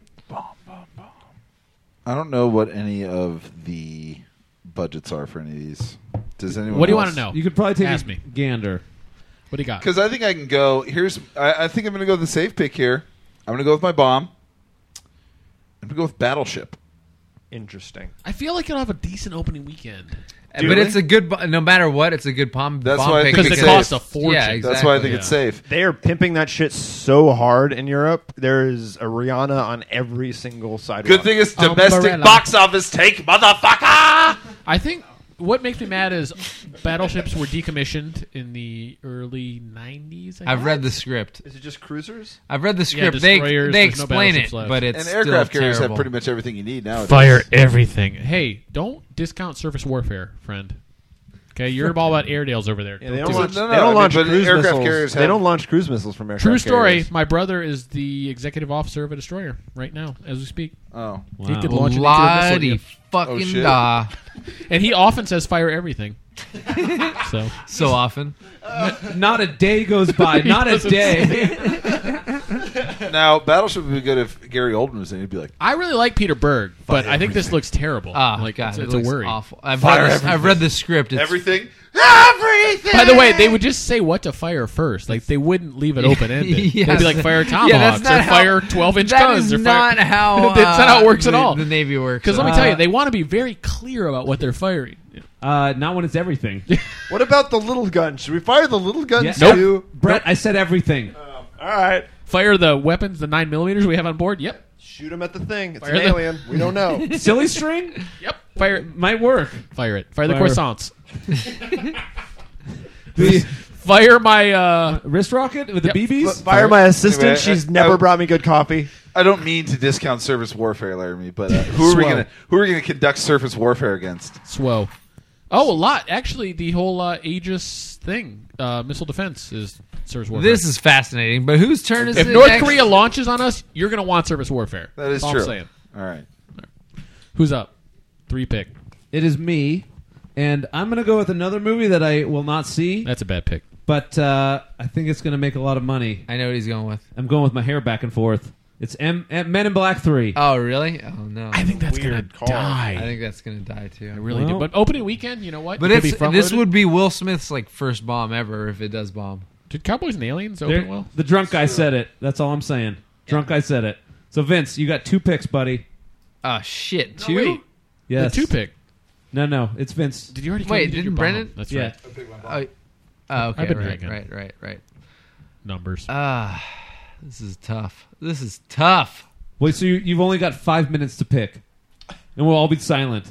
I don't know what any of the budgets are for any of these. Does anyone? What do you else? want to know? You could probably take Ask a me. gander. What do you got? Because I think I can go. Here's. I, I think I'm going to go with the safe pick here. I'm going to go with my bomb. I'm going to go with Battleship. Interesting. I feel like it'll have a decent opening weekend. Do but they? it's a good. bo- No matter what, it's a good bomb. That's bomb why I pick think Because it's it costs safe. a fortune. Yeah, exactly. That's why I think Yeah. it's safe. They are pimping that shit so hard in Europe. There is a Rihanna on every single sidewalk. Good thing it's domestic Umbrella. box office take, motherfucker. I think what makes me mad is battleships were decommissioned in the early nineties. I I've guess. read the script. Is it just cruisers? I've read the Yeah, script. they destroyers, they there's no explain battleships it, left. but it's And aircraft still carriers terrible. have pretty much everything you need nowadays. Fire everything. Hey, don't discount surface warfare, friend. Okay, you're all about Airedales over there. Yeah, they Don't don't do no, launch. no, they I don't mean, launch but cruise aircraft missiles. carriers They have- don't launch cruise missiles from aircraft True story. carriers. My brother is the executive officer of a destroyer right now, as we speak. Oh, He Wow. could launch a nuclear missile. Bloody yeah. fucking Oh, shit. da. And he often says fire everything. so So often. Not a day goes by. He Not a doesn't day. now Battleship would be good if Gary Oldman was in. He'd be like, I really like Peter Berg, but I think this looks terrible. Oh like god, it's, it it's a looks worry. awful. I've Fire read, the, everything. I've read the script. It's, everything, everything. By the way, they would just say what to fire first. Like they wouldn't leave it open ended. Yes. They'd be like fire Yeah, tomahawks that's not or how- fire twelve inch That guns is or not fire. how. That's not how it works uh, at all. The, the Navy works. Because let me Uh, tell you, they want to be very clear about what they're firing. Uh, not when it's everything. What about the little gun? Should we fire the little guns Yeah. Nope. too? Brett, I said everything. All right. Fire the weapons, the nine millimeters we have on board. Yep, Shoot him at the thing. It's Fire an the- alien. We don't know. Silly string yep. Fire it. might work. Fire it. Fire the Fire. croissants. The Fire my. uh wrist rocket with the Yep. B Bs. Fire my assistant. Anyway, She's I- never I- brought me good coffee. I don't mean to discount surface warfare, Laramie, but uh, who are we Swell. gonna who are we gonna conduct surface warfare against? Swo. Oh, a lot. Actually, the whole uh, Aegis thing, uh, missile defense, is service warfare. This is fascinating, but whose turn is if it North next? Korea launches on us, you're going to want service warfare. That is That's all true. I'm saying. All right, Who's up? Three pick. It is me, and I'm going to go with another movie that I will not see, That's a bad pick. but uh, I think it's going to make a lot of money. I know what he's going with. I'm going with my hair back and forth. It's M- M- Men in Black three. Oh, really? Oh no. I think that's going Weird to call. die. I think that's gonna die too. I really Well- do. But opening weekend, you know what? But It could it's, be front this loaded. would be Will Smith's like first bomb ever if it does bomb. Did Cowboys and Aliens There- open well? the drunk guy said it. That's all I'm saying. Drunk guy said it. So Vince, you got two picks, buddy. Oh shit! No, Two? wait. Yes. The two pick. No, no, it's Vince. Did you already? Wait, you did didn't your bomb. Brennan? That's Yeah. right. Oh, oh, okay, I've been right, drinking. right, right, right. Numbers. Ah, This is tough. This is tough. Wait, so you, you've only got five minutes to pick, and we'll all be silent.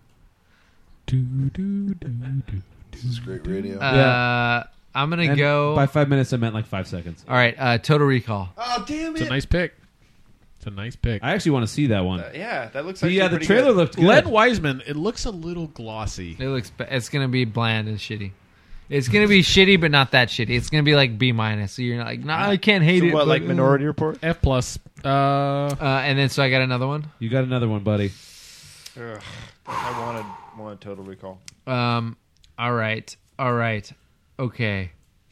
Do, do, do, do. This is great radio. Uh, Yeah. I'm gonna And go. by five minutes, I meant like five seconds. All right, uh, Total Recall. Oh damn It's it! a nice pick. It's a nice pick. I actually want to see that one. Uh, yeah, that looks. The, Actually yeah, the pretty trailer good. looked good. Len Wiseman, it looks a little glossy. It looks. ba- It's gonna be bland and shitty. It's gonna be shitty, but not that shitty. It's gonna be like B minus. So you're not like, nah, I can't hate So it. what, but, like uh, Minority Report? F plus. Uh, Uh, and then so I got another one. You got another one, buddy. Ugh, I wanted wanted Total Recall. Um. All right. All right. Okay.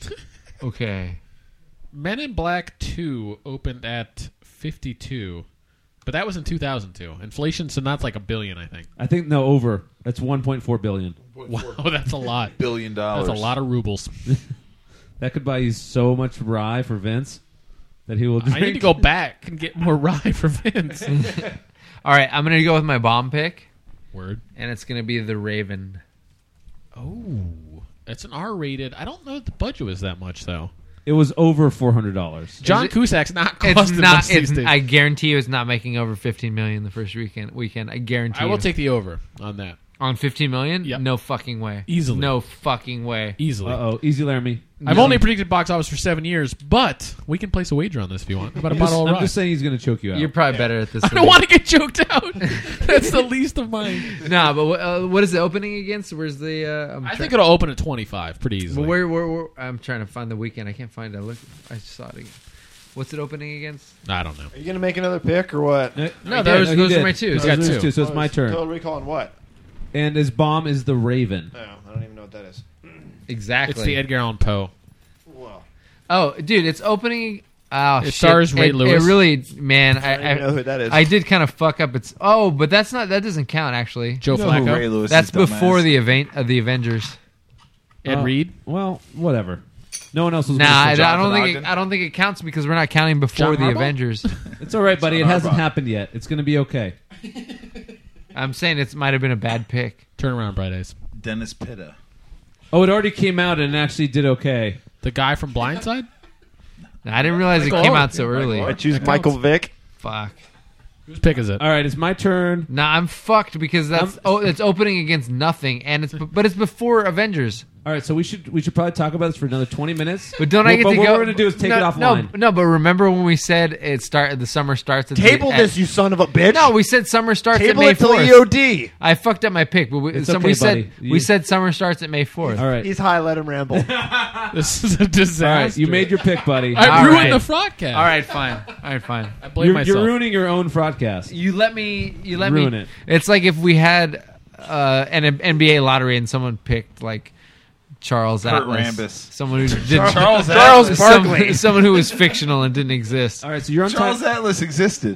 Okay. Men in Black two opened at fifty-two, but that was in two thousand two. Inflation, so that's like a billion, I think. I think no over. That's one point four billion. Wow, that's a lot. Billion dollars. That's a lot of rubles. That could buy you so much rye for Vince that he will drink. I need to go back and get more rye for Vince. All right. I'm gonna go with my bomb pick, Word. and it's gonna be the Raven. Oh, it's an R-rated. I don't know if the budget was that much though. It was over four hundred dollars. John it- Cusack's not It's costing not. much these It's, days. I guarantee you, it's not making over fifteen million the first weekend. Weekend. I guarantee. I will you. take the over on that on fifteen million. Yep. No fucking way. Easily. No fucking way. easily. Uh oh, easy, Laramie. I've No. only predicted box office for seven years, but we can place a wager on this if you want. How about a I'm just, bottle of I'm rye? just saying he's going to choke you out. You're probably better at this. I than don't me. want to get choked out. That's the least of mine. Nah, but what, uh, what is the opening against? Where's the? Uh, I'm I try- think it'll open at twenty-five pretty easily. Well, where, where, where? I'm trying to find the weekend. I can't find it. Look, I just saw it again. What's it opening against? I don't know. Are you gonna make another pick or what? Uh, No, he those- did. he those are did. my twos. Those He's got are his two. two, so it's Oh, my turn. Total Recall on what? And his bomb is the Raven. No, I don't even know what that is. Exactly. It's the Edgar Allan Poe. Well, Oh, dude, it's opening. Oh, It shit. stars Ray it, Lewis. It really, man. I don't even know I, who that is. I, I did kind of fuck up. It's oh, but that's not. That doesn't count actually. Joe You know who Ray Flacco. Lewis That's is, dumbass. before the event of the Avengers. Ed Oh, Reed. Well, whatever. No one else was. Nah, gonna I, say I Jonathan don't think. It, Ogden? I don't think it counts because we're not counting before John the Harbaugh? Avengers. It's all right, buddy. It John hasn't Harbaugh. happened yet. It's going to be okay. I'm saying it might have been a bad pick. Turn around, Bright Eyes. Dennis Pitta. Oh, it already came out and actually did okay. The guy from Blindside? Nah, I didn't realize it Michael came Oher. out so early. I choose That Michael counts. Vick. Fuck. Whose pick is it? All right, it's my turn. Nah, I'm fucked because that's oh, it's opening against nothing, and it's but it's before Avengers. All right, so we should we should probably talk about this for another twenty minutes. But don't I Well, get but to what go? we're going to do is take no, it offline. No, no, but remember when we said it start the summer starts at Table the, this, at, you son of a bitch. No, we said summer starts Table at May it till fourth. E O D. I fucked up my pick, but we, It's some, okay, we said buddy. You- we said summer starts at May fourth. All right, He's high. Let him ramble. This is a disaster. all right. You made your pick, buddy. I All ruined right. the fraudcast. All right, fine. All right, fine. I blame You're, myself. you're ruining your own broadcast. You let me. You let Ruin me. it. It's like if we had uh, an N B A lottery and someone picked like Charles Kurt Atlas, Rambis. someone who did Charles Charles Atlas. some- Barkley. someone who was fictional and didn't exist. All right, so you're on Charles time. Atlas existed.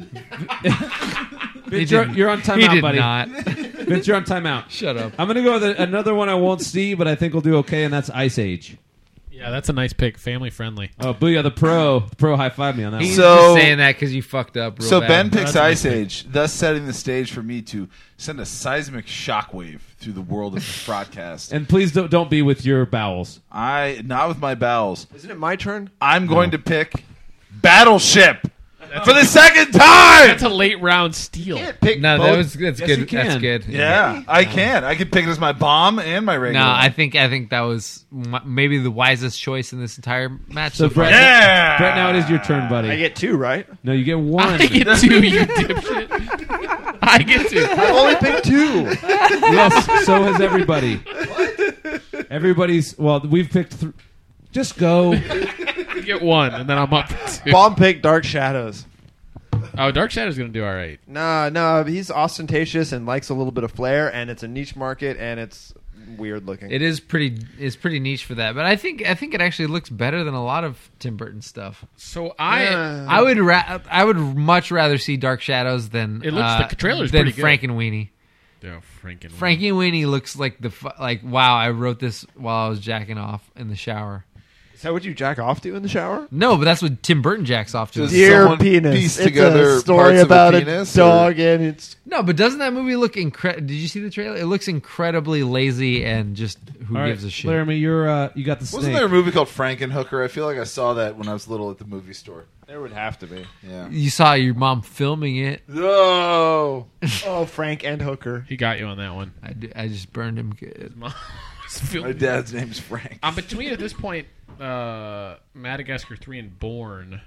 Vince, you're, didn't. you're on He timeout, did buddy. not. Vince, you're on timeout. Shut up. I'm going to go with a, another one I won't see, but I think we'll do okay, and that's Ice Age. Yeah, that's a nice pick. Family friendly. Oh, booyah, the pro. The pro high five me on that He's one. So- just saying that because you fucked up. Real So bad. Ben picks That's a nice Ice pick. Age, thus setting the stage for me to send a seismic shockwave through the world of the broadcast. And please don't, don't be with your bowels. I not with my bowels. Isn't it my turn? I'm going to pick Battleship for the second time. That's a late round steal. Pick No, both. that was that's Yes, good. you can. That's good. Yeah, I can. I can pick it as my bomb and my regular. No, one. I think I think that was m- maybe the wisest choice in this entire match. So, So far. Brett, Yeah. Brett, now it is your turn, buddy. I get two, right? no, you get one. I get two, you dipshit. I get two. I've only picked two. Yes, so has everybody. Everybody's, well, we've picked th- Just go. You get one, and then I'm up for two. Bomb pick Dark Shadows. Oh, Dark Shadow's going to do all right. No, no, he's ostentatious and likes a little bit of flair, and it's a niche market, and it's weird looking. It is pretty. It's pretty niche for that, but I think I think it actually looks better than a lot of Tim Burton stuff. So I, Yeah. I would ra- I would much rather see Dark Shadows than It looks- uh, the trailer's than pretty good. Frank and Weenie. oh, Franken. Frankie and Weenie looks like the fu- like wow. I wrote this while I was jacking off in the shower. Is that what you jack off to in the shower? No, but that's what Tim Burton jacks off to. Does Dear someone penis. piece It's together a story parts of a about a, penis, or- dog and it's No, but doesn't that movie look incredible? Did you see the trailer? It looks incredibly lazy and just who All right, gives a shit. Laramie, you're uh, you got the Wasn't snake. there a movie called Frankenhooker? I feel like I saw that when I was little at the movie store. there would have to be. Yeah. You saw your mom filming it. No. Oh, Frank and Hooker. He got you on that one. I, d- I just burned him good. My dad's name's Frank. I'm between at this point uh, Madagascar three and Bourne.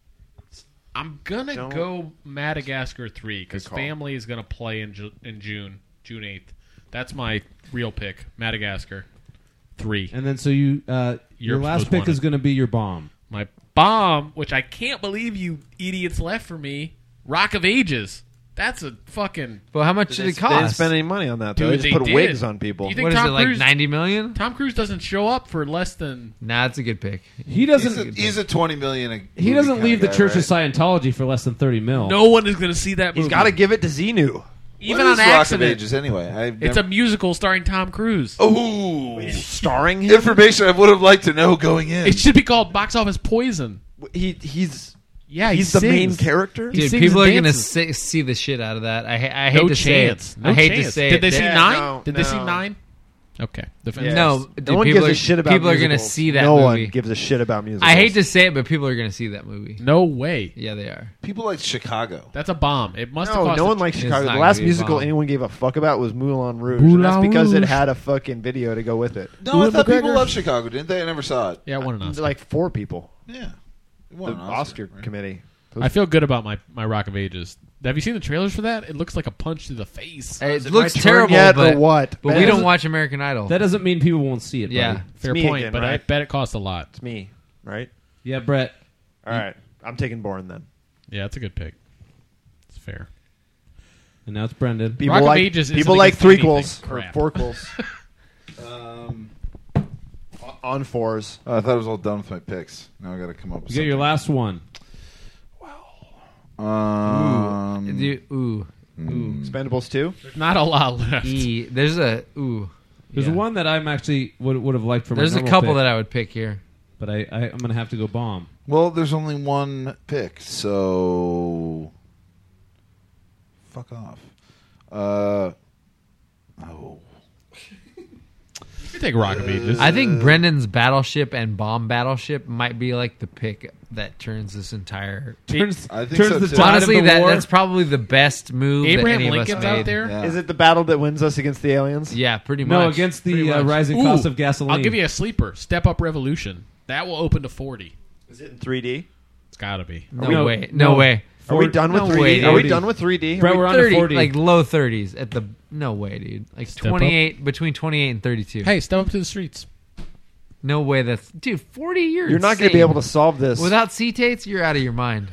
I'm gonna Don't- go Madagascar three because Good call. Family is gonna play in Ju- in June June eighth. That's my real pick. Madagascar three. And then so you uh, your Europe's last most pick wanted. is going to be your bomb. My bomb, which I can't believe you idiots left for me. Rock of Ages. That's a fucking. But how much They did it didn't cost? spend any money on that, though. Dude, They just they put did. wigs on people. You think What is Tom it, like Cruise- ninety million? Tom Cruise doesn't show up for less than. Nah, it's a good pick. He He's doesn't. a, he's a twenty million. A he movie doesn't kinda leave the guy, Church right? of Scientology for less than thirty mil. No one is going to see that movie. He's got to give it to Xenu. even What on is Rock of accident. Ages anyway. I've It's never... a musical starring Tom Cruise. oh Starring him. information I would have liked to know going in. It should be called Box Office Poison. He, he's Yeah, he he's the main sings. character. He Dude, sings people are and gonna dances. see, see the shit out of that. I, ha- I hate No to chance. say it. No I hate chance. to say Did it. they see Yeah, nine? no, Did they see no. nine? Okay. Defense. Yes. No, dude, no one people gives are- a shit about people are gonna musicals. see that No movie. one gives a shit about musicals. I hate to say it, but people are gonna see that movie. No way. Yeah, they are. People like Chicago. That's a bomb. It must have No, cost. no a- one likes It's Chicago. not The last gonna be a musical bomb. anyone gave a fuck about was Moulin Rouge. Moulin and that's because it Rouge. had a fucking video to go with it. No, I Ewan thought people McGregor? loved Chicago, didn't they? I never saw it. Yeah, one an Oscar. Like four people. Yeah. It The won an Oscar right? committee. I feel good about my, my Rock of Ages. Have you seen the trailers for that? It looks like a punch to the face. It, it looks my turn terrible, yet, but or what? But That we don't doesn't- watch American Idol. That doesn't mean people won't see it. Yeah. buddy. Fair me point, again, but I right? bet it costs a lot. It's me, right? Yeah, Brett. All right. I'm taking Bourne then. Yeah, that's a good pick. It's fair. And now it's Brendan. People Rock of like Ages isn't people like against anything. threequels or Crap. fourquels Um, on fours. oh, I thought it was all done with my picks. Now I got to come up with You get your last one. something. Um, Dude, ooh, Expendables two. There's not a lot left. E. There's a ooh. There's Yeah. one that I'm actually would would have liked for my There's a normal couple pick, that I would pick here. but I, I I'm gonna have to go bomb. well, there's only one pick, so fuck off. Uh, oh, You can take Rock of Ages. I think Brendan's Battleship and Bomb Battleship might be like the pick that turns this entire. Turns, I think turns so, the too. tide Honestly, of the that war. that's probably the best move Abraham that any Lincoln's of us made. out there. yeah. Is it the battle that wins us against the aliens? Yeah, pretty much. no against Pretty the uh, much. rising Ooh, cost of gasoline. I'll give you a sleeper. Step Up Revolution. That will open to forty. Is it in three D? It's got to be. No, No, way. No, no. way. Are we done with no three D? way, Are we dude. done with three D? Brett, Are we- we're on to thirty, forty. like low thirties at the. No way, dude. Like Step up. twenty-eight, between twenty-eight and thirty-two. Hey, step up to the streets. No way. That's dude. Forty years. You're not going to be able to solve this. Without C-Tates, you're out of your mind.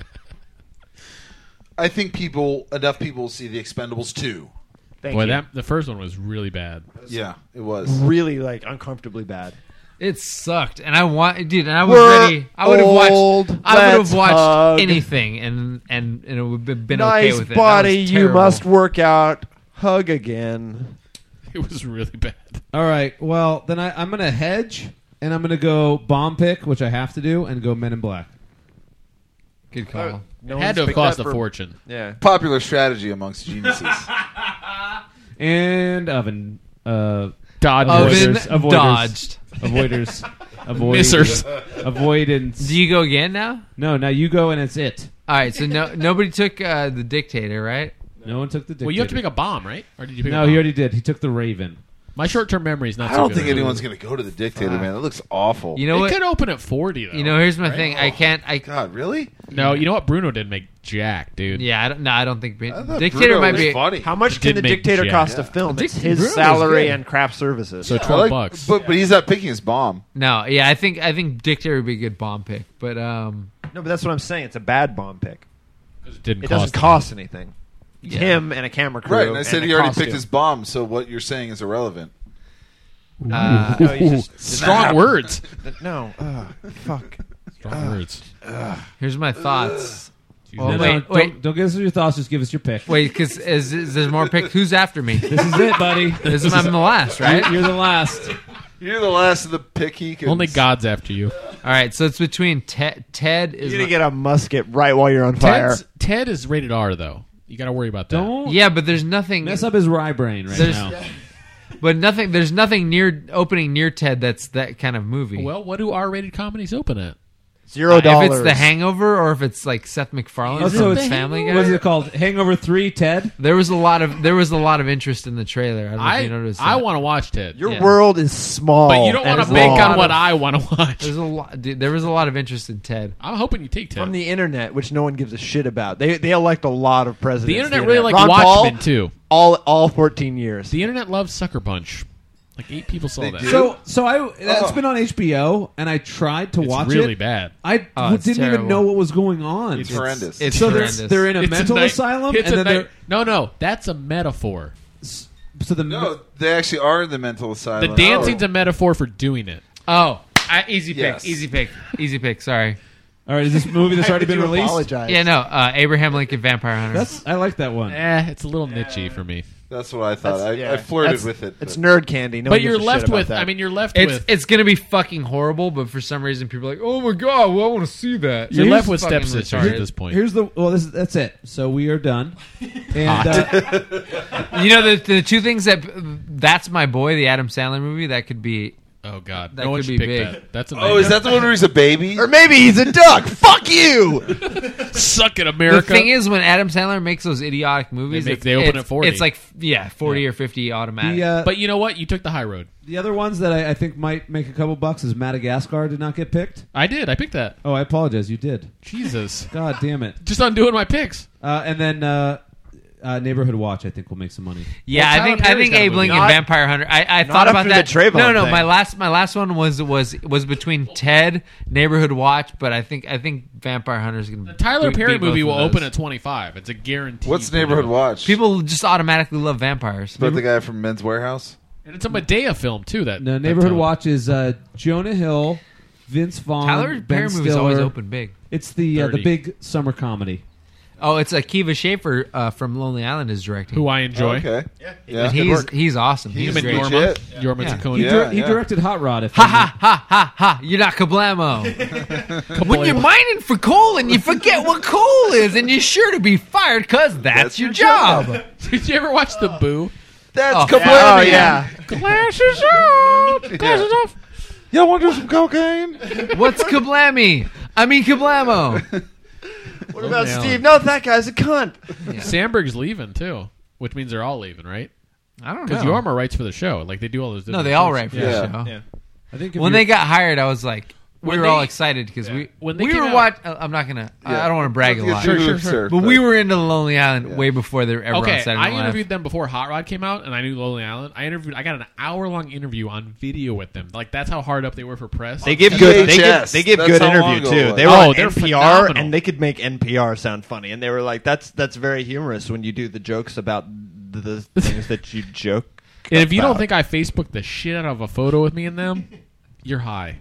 I think people enough people will see the Expendables two. Thank Boy, you. that the first one was really bad. Yeah, it was. really like uncomfortably bad. It sucked, and I want, dude. And I was We're ready. I would have old. watched. I would Let's have watched hug. anything, and and and it would have been nice okay with it. That body, was you terrible. must work out. Hug again. It was really bad. All right. Well, then I, I'm gonna hedge and I'm gonna go bomb pick, which I have to do, and go Men in Black. Good call. No Had one's to have picked cost that a for- fortune. Yeah. Popular strategy amongst geniuses. And oven. Uh, Dodge. Oven Avoiders, avoiders. dodged. avoiders. Avoid, Missers. Avoidance. Do you go again now? No, now you go and it's it. All right. So no, nobody took uh, the dictator, right? No one took the dictator. Well, you have to pick a bomb, right? Or did you pick No, a he bomb? already did. He took the Raven. My short-term memory is not I so don't good. think anyone's going to go to the Dictator, man. That looks awful. You know It what? could open at forty, though. You know, here's my right? thing. I can't. I God, really? No, you know what? Bruno didn't make jack, dude. yeah. I don't. No, I don't think I thought dictator Bruno might was be. funny. How much It can did the make dictator jack. cost to Yeah. film? The It's Dic- his Bruno's salary good. and craft services. So I twelve like- bucks. But but he's not picking his bomb. No, yeah. I think. I think dictator would be a good bomb pick, but um. no, but that's what I'm saying. It's a bad bomb pick. it didn't It cost doesn't cost anything. It's Yeah. him and a camera crew. Right, and I said and he a already costume. picked his bomb, so what you're saying is irrelevant. Uh, No, you just, Strong words. no. Uh, fuck. Strong words. here's my thoughts. No, Oh, no, wait, don't, wait. don't give us your thoughts. Just give us your pick. Wait, because is, is there's more pick? Who's after me? This is it, buddy. This is I'm the last, right? You're the last. You're the last of the picky. Only God's after you. All right, so it's between Ted. Ted is You're gonna my- get a musket right while you're on fire. Ted's, Ted is rated R though. You got to worry about that. Don't yeah, but there's nothing. mess up his rye brain right There's- now. But nothing. There's nothing near opening near Ted that's that kind of movie. Well, what do R-rated comedies open at? Zero Uh, dollars. if it's The Hangover or if it's like Seth MacFarlane Oh, from so it's Family What is Guy. it called? Hangover three, Ted? There was a lot of there was a lot of interest in the trailer. I don't know I if you noticed. I that. want to watch Ted. Your Yeah. world is small, But you don't and want to it's bank long. on what I want to watch. There's a lot. Dude, there was a lot of interest in Ted. I'm hoping you take Ted. from the internet, which no one gives a shit about. They they elect a lot of presidents. The internet really liked Ron Watchmen Paul, too. All all fourteen years. The internet loves Sucker Punch. Like eight people saw They that. do? So, so I that's Oh. been on H B O, and I tried to It's watch really it. bad. I Oh, w- it's didn't terrible. even know what was going on. It's horrendous. It's so they're, horrendous. they're in a It's mental night- asylum, it's and a then night- no, no, that's a metaphor. they're so the No, they actually are in the mental The asylum. dancing's a metaphor for doing it. Oh, I, easy pick, Yes. easy pick, easy pick. Sorry. all right. Is this movie that's already Why been did you released? apologize? Yeah, no. Uh, Abraham Lincoln Vampire Hunter. That's I like that one. Eh, it's a little nichey for me. That's what I thought. That's- I, yeah. I flirted That's- with it. It's but- nerd candy. No but one you're gives a left shit about with. that. I mean, you're left it's with. it's gonna be fucking horrible, but for some reason people are like, oh my god, well I want to see that. You're Here's left with fucking stepsisters retarded. at this point. Here's the well. This is, that's it. So we are done. And uh, You know the the two things that that's my boy, the Adam Sandler movie. That could be. Oh God, That no one could should be pick big. that. That's a Oh, is that the one where he's a baby? or maybe he's a duck. Fuck you. suck it, The America? thing is, when Adam Sandler makes those idiotic movies, They make- it's, they open it's, at forty. It's like yeah, forty Yeah. or fifty automatic. the uh, but you know what? You took the high road. the other ones that I, I think might make a couple bucks is Madagascar did not get picked. I did. I picked that. Oh, I apologize. You did. Jesus, God damn it. just undoing my picks. Uh, and then uh, uh, Neighborhood Watch, I think, will make some money. Yeah, Well, I Tyler think I Perry's think got a Abe movie. Lincoln Not- Vampire Hunter. I, I not thought about after the that. Trayvon no, no, thing. my last my last one was was was between Ted, Neighborhood Watch, but I think I think Vampire Hunter is going to. The Tyler Perry movie will open at twenty-five. It's a guarantee. What's Neighborhood Watch? People just automatically love vampires. But the guy from Men's Warehouse? And it's a Medea film too. That No, that Neighborhood tone. Watch is uh, Jonah Hill, Vince Vaughn, Tyler Ben Perry movies Stiller. always open big. It's the uh, the thirty. big summer comedy. Oh, it's Akiva Schaffer uh, from Lonely Island is directing. who I enjoy. Okay. Yeah. Yeah. And he's he's awesome. He's, He's Him and great. good Yorma, shit. Yorma Yeah. Taccone. He, Yeah, dir- he yeah. directed Hot Rod. If Ha I'm not- ha ha ha ha! You're not kablamo. When you're mining for coal and you forget what coal is, and you're sure to be fired because that's, That's your your job. job. Did you ever watch The Boo? That's Oh, Kablammy. Oh yeah. Glasses off. Glasses Yeah. off. Y'all want to do some cocaine? What's kablammy? I mean kablamo. What about Yeah. Steve? No, that guy's a cunt. Sandberg's leaving too, which means they're all leaving, right? I don't know. Because Yorma writes for the show. Like they do all those. No, different they all shows. write for Yeah. the show. Yeah. I think if When you're- they got hired, I was like, we When were they- all excited because we When they we came were out- watch. uh, I'm not gonna. I- I don't want to brag a lot. Sure, Sure, sure, sure, sure. But we were into Lonely Island way before they were ever on Okay, Saturday I Night Live. interviewed them before Hot Rod came out, and I knew Lonely Island. I interviewed. I got an hour long interview on video with them. Like that's how hard up they were for press. They give V good. They H S. give, they give That's good how long interview ago it too. was. They were Oh, on they're N P R, phenomenal. and they could make N P R sound funny. And they were like, "That's that's very humorous when you do the jokes about the, the things that you joke." and if you don't about. think I Facebooked the shit out of a photo with me and them, you're high.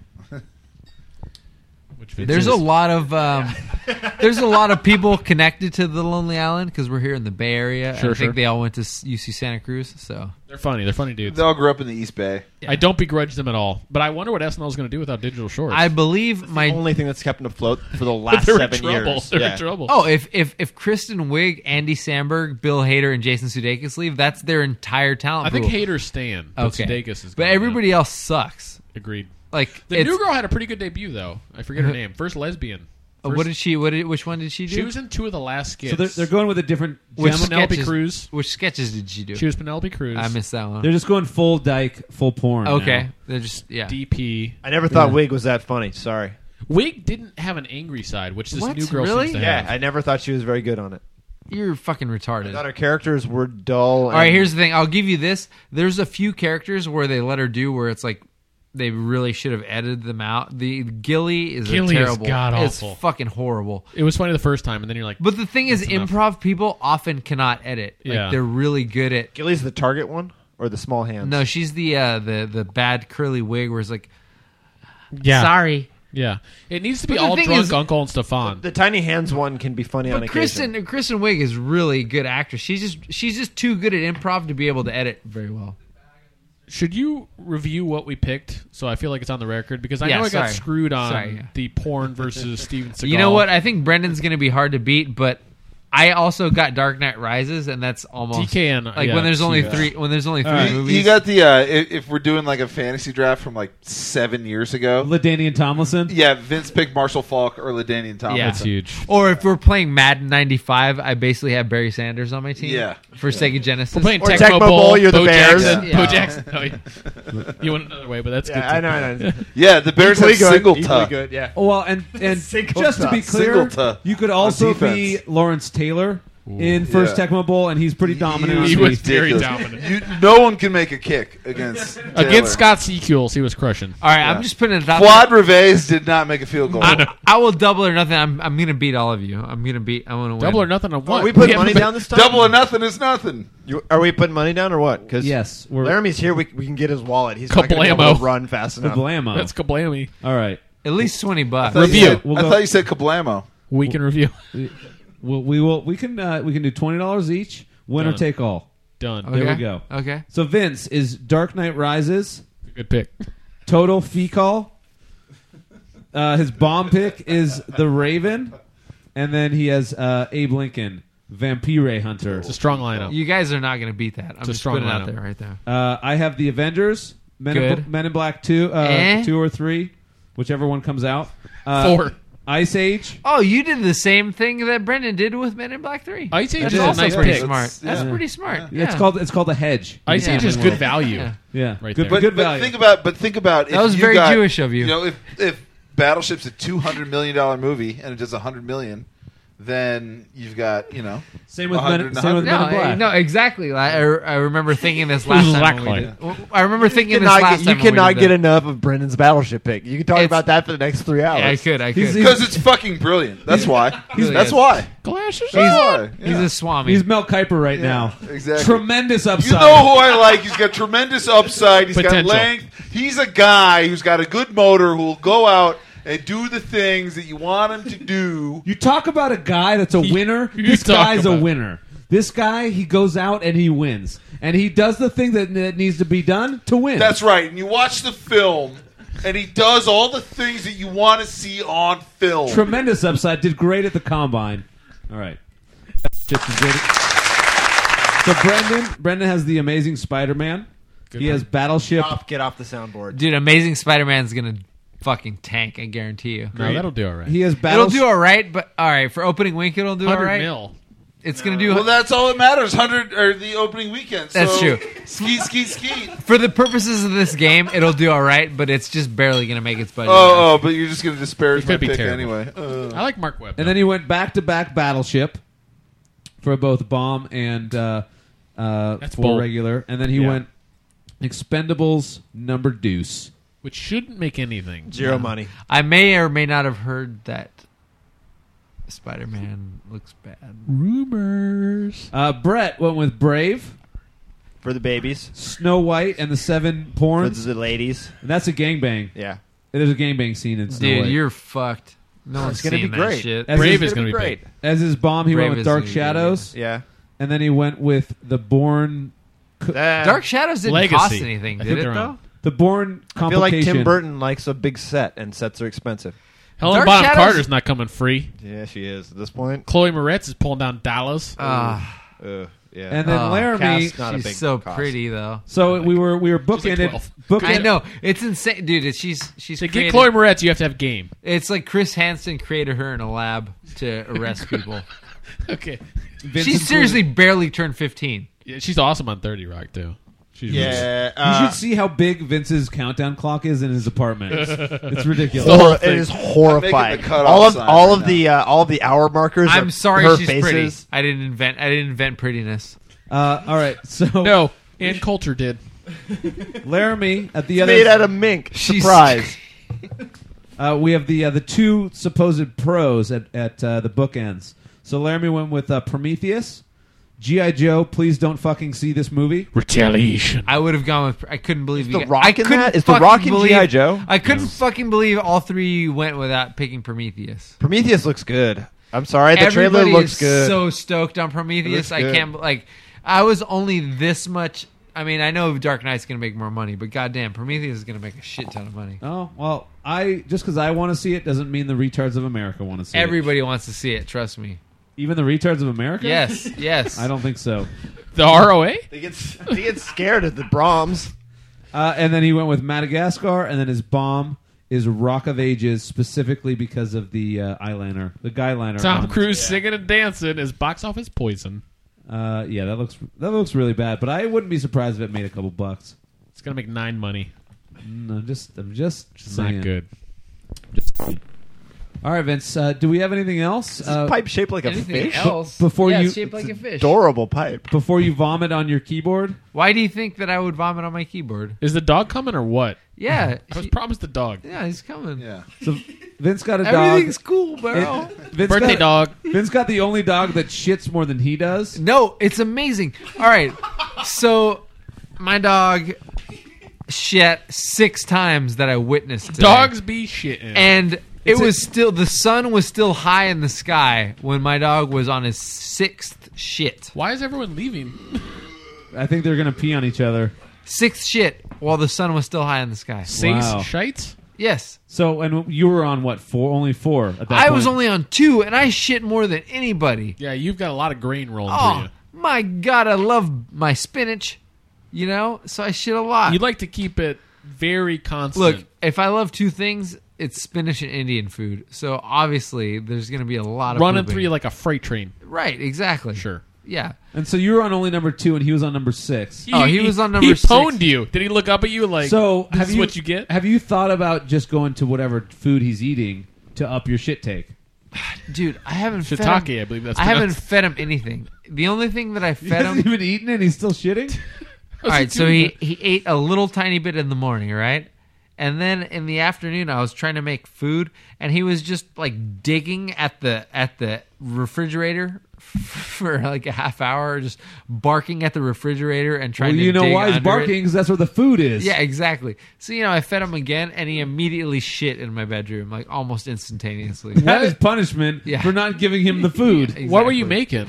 Which There's a lot of um, there's a lot of people connected to the Lonely Island because we're here in the Bay Area. Sure, and I think sure. they all went to s- U C Santa Cruz. So They're funny. They're funny dudes. They all grew up in the East Bay. I don't begrudge them at all. But I wonder what S N L is going to do without digital shorts. I believe my the only thing that's kept them afloat for the last They're seven in trouble. years. They're Yeah. in trouble. oh if if if Kristen Wiig, Andy Samberg, Bill Hader, and Jason Sudeikis leave, that's their entire talent. I think pool. haters stand. But Okay, Sudeikis is but going everybody down. else sucks. Agreed. Like The it's, new girl had a pretty good debut though. I forget her name. First lesbian. uh, First, what did she? What did? Which one did she do? she was in two of the last skits. so they're, they're going with a different. Which gem- Penelope sketches- Cruz. Which sketches did she do? She was Penelope Cruz. I missed that one. They're just going full dyke, full porn. Okay, now. they're just yeah. D P. I never thought Wig was that funny. Sorry. Wig didn't have an angry side, which this What? new girl Really? seems to Yeah, have. I never thought she was very good on it. You're fucking I retarded. thought her characters were dull. All right, here's the thing. I'll give you this. There's a few characters where they let her do where it's like they really should have edited them out. The Gilly is Gilly a is terrible. god-awful. It's fucking horrible. It was funny the first time, and then you're like, But the thing is, That's enough. improv people often cannot edit. Like, Yeah. they're really good at. Gilly's the target one or the small hands. No, she's the uh, the the bad curly wig where it's like, yeah, sorry. yeah. It needs to be But the all thing drunk is- Uncle and Stefan. the tiny hands one can be funny on But occasion. Kristen Kristen Wiig is really good actress. She's just she's just too good at improv to be able to edit very well. should you review what we picked? So I feel like it's on the record because I Yeah, know I got sorry. screwed on Sorry, yeah. the porn versus Steven Seagal. You know what? I think Brendan's going to be hard to beat, but I also got Dark Knight Rises, and that's almost D K N, like yeah, when there's only yeah. three. When there's only three right. movies. You got the uh, if, if we're doing like a fantasy draft from like seven years ago. LaDainian Tomlinson. Yeah, Vince picked Marshall Falk or LaDainian Tomlinson. Yeah. That's huge. Or if we're playing Madden ninety-five, I basically have Barry Sanders on my team. Yeah. For Sega Genesis. We're playing Or Tecmo, Tecmo Bowl, Bowl, you're the Bo Bears. Jackson. Yeah. Bo Jackson. Oh, yeah. You went another way, but that's good. Yeah, I too. know, I know. Yeah, the Bears Equally have good, single equally tuh. good, yeah. Well, and and Single just to be tuh. clear, Single tuh. you could also On be defense. Lawrence Taylor in first Yeah. Tecmo Bowl, and he's pretty dominant. on He the was beat. very Ridiculous. dominant. You, no one can make a kick against Taylor. Against Scott Sequels, he was crushing. All right, Yeah. I'm just putting it out Fuad Reves did not make a field goal. there. I, I will double or nothing. I'm I'm gonna beat all of you. I'm gonna beat. I want to win. Double or nothing on what? Are we putting haven't money been- down this time? Double or nothing is nothing. You, are we putting money down or what? Because Yes, we're Laramie's here. We, we can get his wallet. He's not going to be able Kablamo. to run fast enough. Blammo. That's kablammy. All right, At least twenty I bucks. thought you Review. said- We'll I go- thought you said Kablamo. Week in review. we'll, we will. We can. Uh, we can do twenty dollars each. Winner Done. take all. Done. There we Okay. go. Okay. So Vince is Dark Knight Rises. Good pick. Total fee call. Uh, his bomb pick is the Raven, and then he has uh, Abe Lincoln, Vampire Hunter. It's a strong lineup. You guys are not gonna beat that. I'm a just strong putting it out lineup. there right there. Uh, I have the Avengers, Men, Good. in, Men in Black two, uh, Eh? two or three, whichever one comes out. Uh, Four. Ice Age. Oh, you did the same thing that Brendan did with Men in Black Three. Ice Age That's is a also nice pretty pick. smart. That's- That's yeah. pretty smart. It's Yeah. called it's called a hedge. Ice Yeah. Age is good value. Yeah. Yeah, Right good, there. But, good but value. think about but think about That if was you very got- Jewish of you. You know, if if Battleship's a two hundred million dollar movie and it does a hundred million, then you've got you know same with a Men, hundred and same with a Men No, in Black. eh, no, exactly. I, I remember thinking this last time. When we did. I remember thinking this Cannot last get, you time. when we cannot did get that. enough of Brendan's Battleship pick. You can talk It's- about that for the next three hours. Yeah, I could. I could. He's- because it's fucking brilliant. That's why. really That's is. why. Glasses. That's why. He's Yeah. a Swami. He's Mel Kiper right now. exactly. Tremendous You upside. know who I like. He's got tremendous upside. He's got Potential. length. He's a guy who's got a good motor who will go out and do the things that you want him to do. You talk about a guy that's a You- winner. you This talk guy's a about- winner. This guy, he goes out and he wins, and he does the thing that, that needs to be done to win. That's right. And you watch the film, and he does all the things that you want to see on film. Tremendous upside. Did great at the combine. All right. Just as good. So Brendan, Brendan has the Amazing Spider-Man. He has Battleship. Off, get off the soundboard. Dude, Amazing Spider-Man's gonna fucking tank. I guarantee you. No, that'll do all right. He has It'll Battleship. do all right, but all right for opening week, it'll do all Hundred right. mil. It's gonna do. Well, that's all that matters. Hundred or the opening weekend. So That's true. Skeet, skeet, skeet. For the purposes of this game, it'll do all right, but it's just barely gonna make its budget. Oh, oh, but you're just going to disparage It my could be pick terrible. anyway. Uh. I like Mark Webb. And then he went back to back Battleship for both bomb and uh, uh, That's for bold. regular. And then he Yeah. went Expendables number deuce. which shouldn't make anything. Zero money. I may or may not have heard that Spider-Man looks bad. Rumors. Uh, Brett went with Brave, For the babies. Snow White, and the Seven For Porns. the ladies. And that's a gangbang. Yeah. There's a gangbang scene in Snow Dude, White. you're fucked. No one's It's gonna seeing be that great. shit. As Brave his, is going to be great. big. as his bomb, he Brave went with is Dark gonna be Shadows, Yeah. and then he went with the Born, Uh, Dark Shadows didn't Legacy. cost anything, I did think it they're though? on. the Born I feel like complication. Tim Burton likes a big set, and sets are expensive. Helena Dark Bonham Shadows- Carter's not coming free. Yeah, she is at this point. Chloe Moretz is pulling down dollars. Ah, Uh, yeah. And then Oh, Laramie. cast not a she's big so cost. pretty though. So we were we were She's like bookended. twelve. bookend- I know it's insane, dude. It, she's she's to get created- Chloe Moretz, you have to have game. It's like Chris Hansen created her in a lab to arrest people. Okay. Vince She's included. seriously barely turned fifteen. Yeah, she's awesome on thirty Rock too. She's Yeah. You Uh, should see how big Vince's countdown clock is in his apartment. It's ridiculous. The whole hor- it thing. is horrifying. Making the cutoff All of sign all right of the uh, all of the hour markers. I'm are sorry, her she's faces. pretty. I didn't invent. I didn't invent prettiness. Uh, all right, so no, Ann Coulter did. Laramie at the It's other made out of mink. She's- Surprise. Uh, we have the uh, the two supposed pros at at uh, the bookends. So Laramie went with uh, Prometheus, G I. Joe. Please don't fucking see this movie. Retaliation. I would have gone with. I couldn't believe Is you. The guys- Rock I in couldn't that? Is The fucking Rock in believe- G I. Joe? I couldn't fucking believe all three went without picking Prometheus. Prometheus looks good. I'm sorry, the Everybody trailer looks is good. so stoked on Prometheus. It looks I good. can't like. I was only this much I mean, I know Dark Knight's going to make more money, but goddamn, Prometheus is going to make a shit ton of money. Oh well, I just because I want to see it doesn't mean the retards of America want to see it. Everybody wants to see it. Trust me. Even the retards of America. Yes, yes. I don't think so. The R O A? They get they get scared of the Brahms. Uh, and then he went with Madagascar, and then his bomb is Rock of Ages, specifically because of the uh, eyeliner, the guy liner. Tom on- Cruise singing and dancing is box office poison. Uh, yeah, that looks that looks really bad, but I wouldn't be surprised if it made a couple bucks. It's gonna make nine money. No, just I'm just It's saying. not good. All right, Vince. Uh, do we have anything else? This Uh, pipe shaped like a Anything fish. else? before yeah, you- it's shaped like a fish. Adorable pipe. before you vomit on your keyboard? Why do you think that I would vomit on my keyboard? Is the dog coming or what? Yeah, What's she- problem is the dog? yeah, he's coming. Yeah. So Vince got a dog. Everything's cool, bro. It- Vince Birthday got, dog. Vince got the only dog that shits more than he does. No, it's amazing. All right, so my dog shit six times that I witnessed today. Dogs be shitting. And It's it a- was still the sun was still high in the sky when my dog was on his sixth shit. Why is everyone leaving? I think they're gonna pee on each other. Sixth shit while the sun was still high in the sky. Sace Wow. shites? Yes. So, and you were on what? Four? Only four at that I point. was only on two and I shit more than anybody. Yeah, you've got a lot of grain rolling Oh through you. my god, I love my spinach. You know? So I shit a lot. You like to keep it very constant. Look, if I love two things, it's spinach and Indian food. So obviously there's gonna be a lot of running pooping. through you like a freight train. Right, exactly. Sure. Yeah. And so you were on only number two, and he was on number six. Oh, he was on number He six. pwned you. Did he look up at you like, so this have is you, what you get? Have you thought about just going to whatever food he's eating to up your shit take? Dude, I haven't fed Shiitake, him. I believe that's I haven't pronounced. fed him anything. The only thing that I He fed hasn't him. even eaten, and he's still shitting. All right, so he he ate a little tiny bit in the morning, right? And then in the afternoon, I was trying to make food, and he was just like digging at the at the refrigerator for like a half hour, just barking at the refrigerator and trying Well, to. you know dig why he's under it. barking? Because that's where the food is. Yeah, exactly. So you know, I fed him again, and he immediately shit in my bedroom, like almost instantaneously. That is punishment Yeah. for not giving him the food. Exactly. What were you making?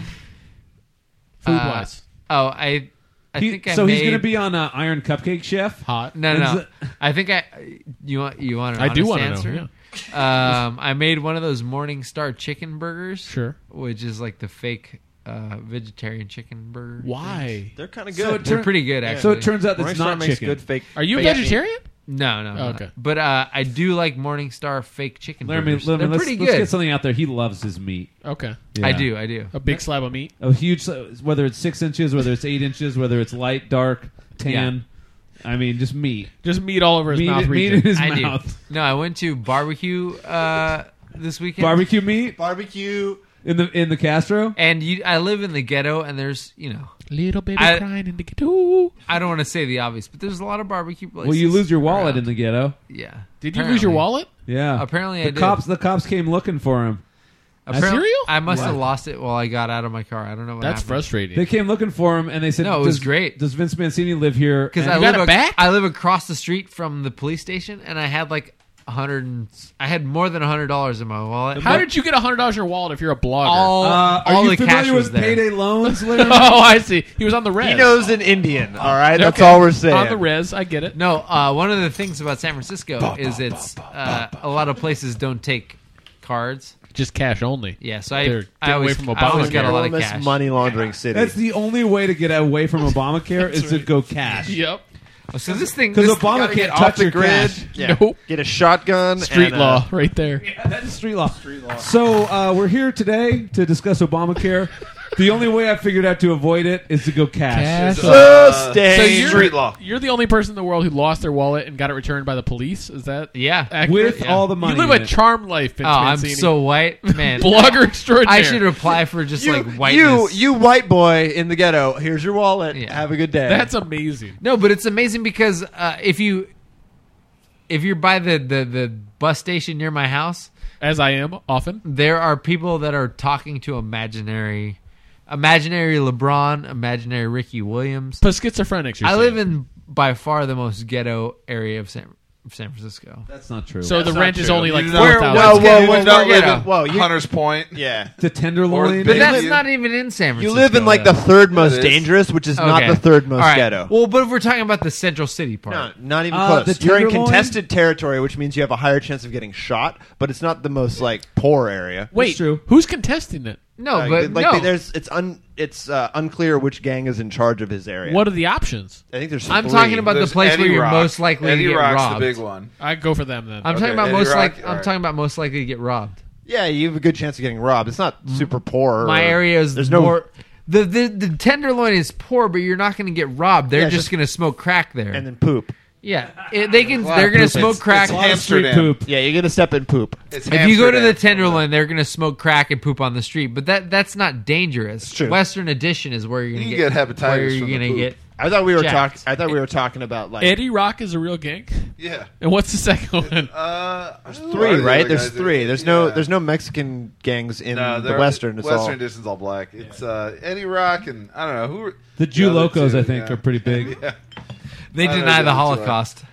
Food Uh, wise. Oh, I. I He- think I so made, he's going to be on uh, Iron Cupcake Chef. Hot. No, no, Is no. it- I think I. You want you want an I do honest want to answer? know. Um, I made one of those Morning Star chicken burgers. Sure. Which is like the fake uh, vegetarian chicken burger. Yeah. Why? They're kind of So good. it They're turn- pretty good, actually. So it turns out that it's Morningstar not makes chicken. good fake. Are you a fake meat. vegetarian? No, no. Oh, no. okay. But uh, I do like Morning Star fake chicken Let me, burgers. let me- They're let's, pretty let's good. get something out there. He loves his meat. Okay. Yeah. I do. I do. A big slab of meat. A huge, whether it's six inches, whether it's eight inches, whether it's light, dark, tan. I mean, just meat. Just meat all over his Meat, mouth meat region. in his I mouth. do. No, I went to barbecue uh, this weekend. Barbecue meat Barbecue. in the in the Castro. And you, I live in the ghetto, and there's, you know, Little baby I- crying in the ghetto. I don't want to say the obvious, but there's a lot of barbecue places. Well, you lose your wallet around. in the ghetto. Yeah. Did you lose your Apparently. wallet? Yeah. Apparently the I did. cops the cops came looking for him. Apparently, Cereal? I must have What? lost it while I got out of my car. I don't know what That's happened. frustrating. They came looking for him, and they said, No, it was does, great. Does Vince Mancini live here?" Because And- I You live got it ac- back? I live across the street from the police station, and I had like a hundred. and- I had more than a hundred dollars in my wallet. How did you get one hundred dollars in your wallet if you're a blogger? all, Uh, are all you the familiar cash was with there? payday loans, Larry? Oh, I see. He was on the res. He knows an Indian. All right, that's Okay. all we're saying. On the res. I get it. No, uh, one of the things about San Francisco is it's uh, a lot of places don't take cards. Just cash only. Yeah, so I, They're getting I always, away from I always Obamacare. got a lot of Enormous cash. money laundering city. That's the only way to get away from Obamacare is to go cash. Yep. Oh, so this thing, Because this, Obama gotta can't get touch off the your grid. cash. Yeah. Nope. Get a shotgun. Street and, uh, law right there. That is street law. So uh, we're here today to discuss Obamacare. The only way I figured out to avoid it is to go cash. Cash. Sustain. So you're, Street law. You're the only person in the world who lost their wallet and got it returned by the police. Is that yeah. accurate? With all the money You live in a it. charmed life, Vince Oh, I'm Mancini. so white, man. Blogger extraordinaire. I should apply for just you, like you, whiteness. you white boy in the ghetto. Here's your wallet. Yeah. Have a good day. That's amazing. No, but it's amazing because uh, if you if you're by the, the, the bus station near my house, As I am often. there are people that are talking to imaginary imaginary LeBron, imaginary Ricky Williams. But schizophrenics, you're I saying. live in by far the most ghetto area of San San Francisco. That's not true. So the not rent is true. only like You four know- Where- thousand. what's Whoa, ghetto? whoa, What's not more live ghetto? in Whoa, you- Hunter's Point. Yeah. the Tenderloin. But that's You- not even in San You Francisco. live in like though. the third most That is. dangerous, which is not Okay. the third most All right. ghetto. Well, but if we're talking about the Central City part, No, not even Uh, close. the You're in Tenderloin? contested territory, which means you have a higher chance of getting shot, but it's not the most like poor area. Wait, true. who's contesting it? no, Uh, but like no. there's it's un it's uh, unclear which gang is in charge of his area. What are the options? I think there's. I'm three. talking about There's the place Eddie where you're Rock. most likely Eddie to get Rock's robbed. the big one. I go for them then. I'm Okay, talking about Eddie most Rock, like all I'm right. talking about most likely to get robbed. Yeah, you have a good chance of getting robbed. It's not super poor. My or- area is there's no. more. The, the the Tenderloin is poor, but you're not going to get robbed. They're Yeah, just just- going to smoke crack there. and then poop. yeah, It- they can. lot They're of going to poop. smoke It's- crack. it's A lot of street Amsterdam. poop. Yeah, you're gonna step in poop. It's If you go to the Amsterdam. Tenderloin, they're going to smoke crack and poop on the street. But that that's not dangerous. true. Western Addition is where you're going You to can get hepatitis Where from you're the going to poop. get. I thought we were Jacked. talking. I thought we were talking about like Eddie Rock is a real gang. Yeah. And what's the second one? Uh, there's three, right? There's three. There's no. There's no Mexican gangs in No, the they're- Western. It's Western all. Edition's all black. It's uh, Eddie Rock and I don't know who. Are, The Jew other Locos, two, I think, yeah. are pretty big. Yeah. They I don't deny know the who the two are. Holocaust.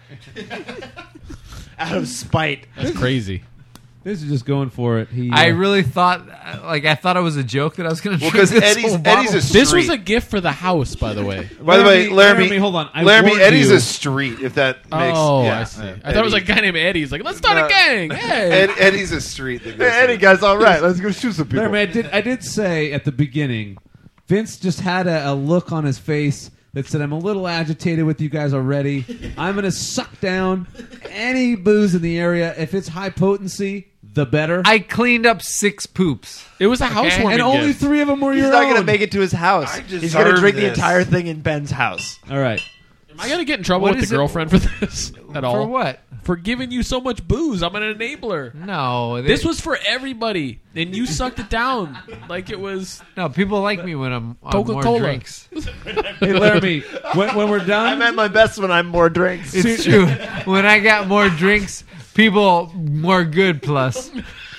Out of spite. That's crazy. This is just going for it. He, uh, I really thought, like, I thought it was a joke that I was going to Well, drink because this Eddie's whole bottle. Eddie's a street. This was a gift for the house, by the way. By the way, Laramie- Laramie, Laramie, hold on. I Laramie, warned Eddie's you. a street. If that makes. Oh, yeah, I see. yeah, I thought it was Eddie. like a guy named Eddie. He's like, let's start No. a gang. Hey. Ed, Eddie's a street. That goes Hey, Eddie, to- guys, all right. Let's go shoot some people. Laramie, I did. I did say at the beginning, Vince just had a, a look on his face that said, "I'm a little agitated with you guys already. I'm going to suck down any booze in the area. If it's high potency, the better." I cleaned up six poops. It was a housewarming and only gift. three of them were He's your not own. going to make it to his house. I He's going to deserve drink the this. entire thing in Ben's house. All right. Am I going to get in trouble What with is the it- girlfriend for this at all? For what? For giving you so much booze. I'm an enabler. No. They, This was for everybody, and you sucked it down like it was. No, people like me when I'm on more Coca-Cola. drinks. Hey, Laramie, when, when we're done, I'm at my best when I'm more drinks. It's true. When I got more drinks, people more good plus.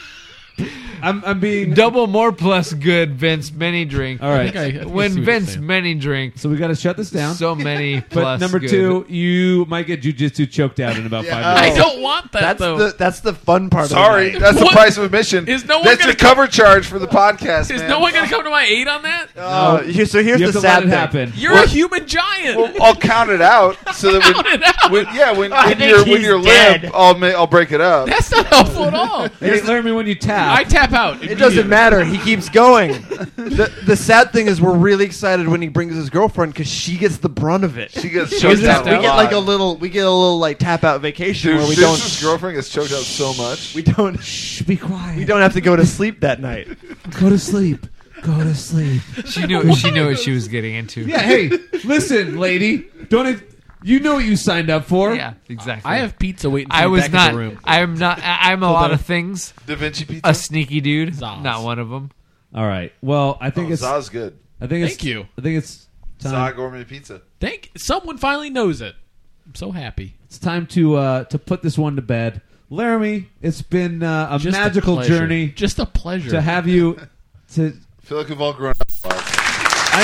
I'm, I'm being. Double more plus good, Vince. Many drink. All right. I think I- I think I see When what you're Vince saying. many drink, So we got to shut this down. so many but plus number good. two, you might get jujitsu choked out in about five Yeah. minutes. I don't want that That's though. the that's the fun part. Sorry, of the night. that's the What? price of admission. Is no one that's gonna your cover charge for the podcast. Is man. no one going to come to my aid on that? Uh, here- so here's You have the to let sad it thing. happen. You're What? a human giant. Well, I'll count it out so that when, Count it out. when yeah, when, I when think you're when he's you're dead. limp, I'll ma- I'll break it up. That's not helpful at all. Hey, Laramie, when you tap, I tap out. It doesn't matter. He keeps going. The, the sad thing is, we're really excited when he brings his girlfriend because she gets the brunt of it. She gets We choked get- out. we get like a little, we get a little like tap out vacation Dude, where we Vince's don't, girlfriend gets choked out so much. we don't, shh, be quiet. we don't have to go to sleep that night. Go to sleep. Go to sleep. She knew. She knew what she was getting into. Yeah. Hey, listen, lady. Don't. It, you know what you signed up for. Yeah, exactly. I have pizza waiting for I me was back not. in the room. I'm not. I- I'm a Hold lot on. of things. Da Vinci pizza. A sneaky dude. Zaz. Not one of them. All right. Well, I think oh, it's. Zaz good. I think it's. Thank you. I think it's Zaz time. gourmet pizza. Thank someone finally knows it. I'm so happy. It's time to uh, to put this one to bed. Laramie, it's been uh, a Just magical pleasure. journey Just a pleasure. to have you. To I feel like we've all grown up. I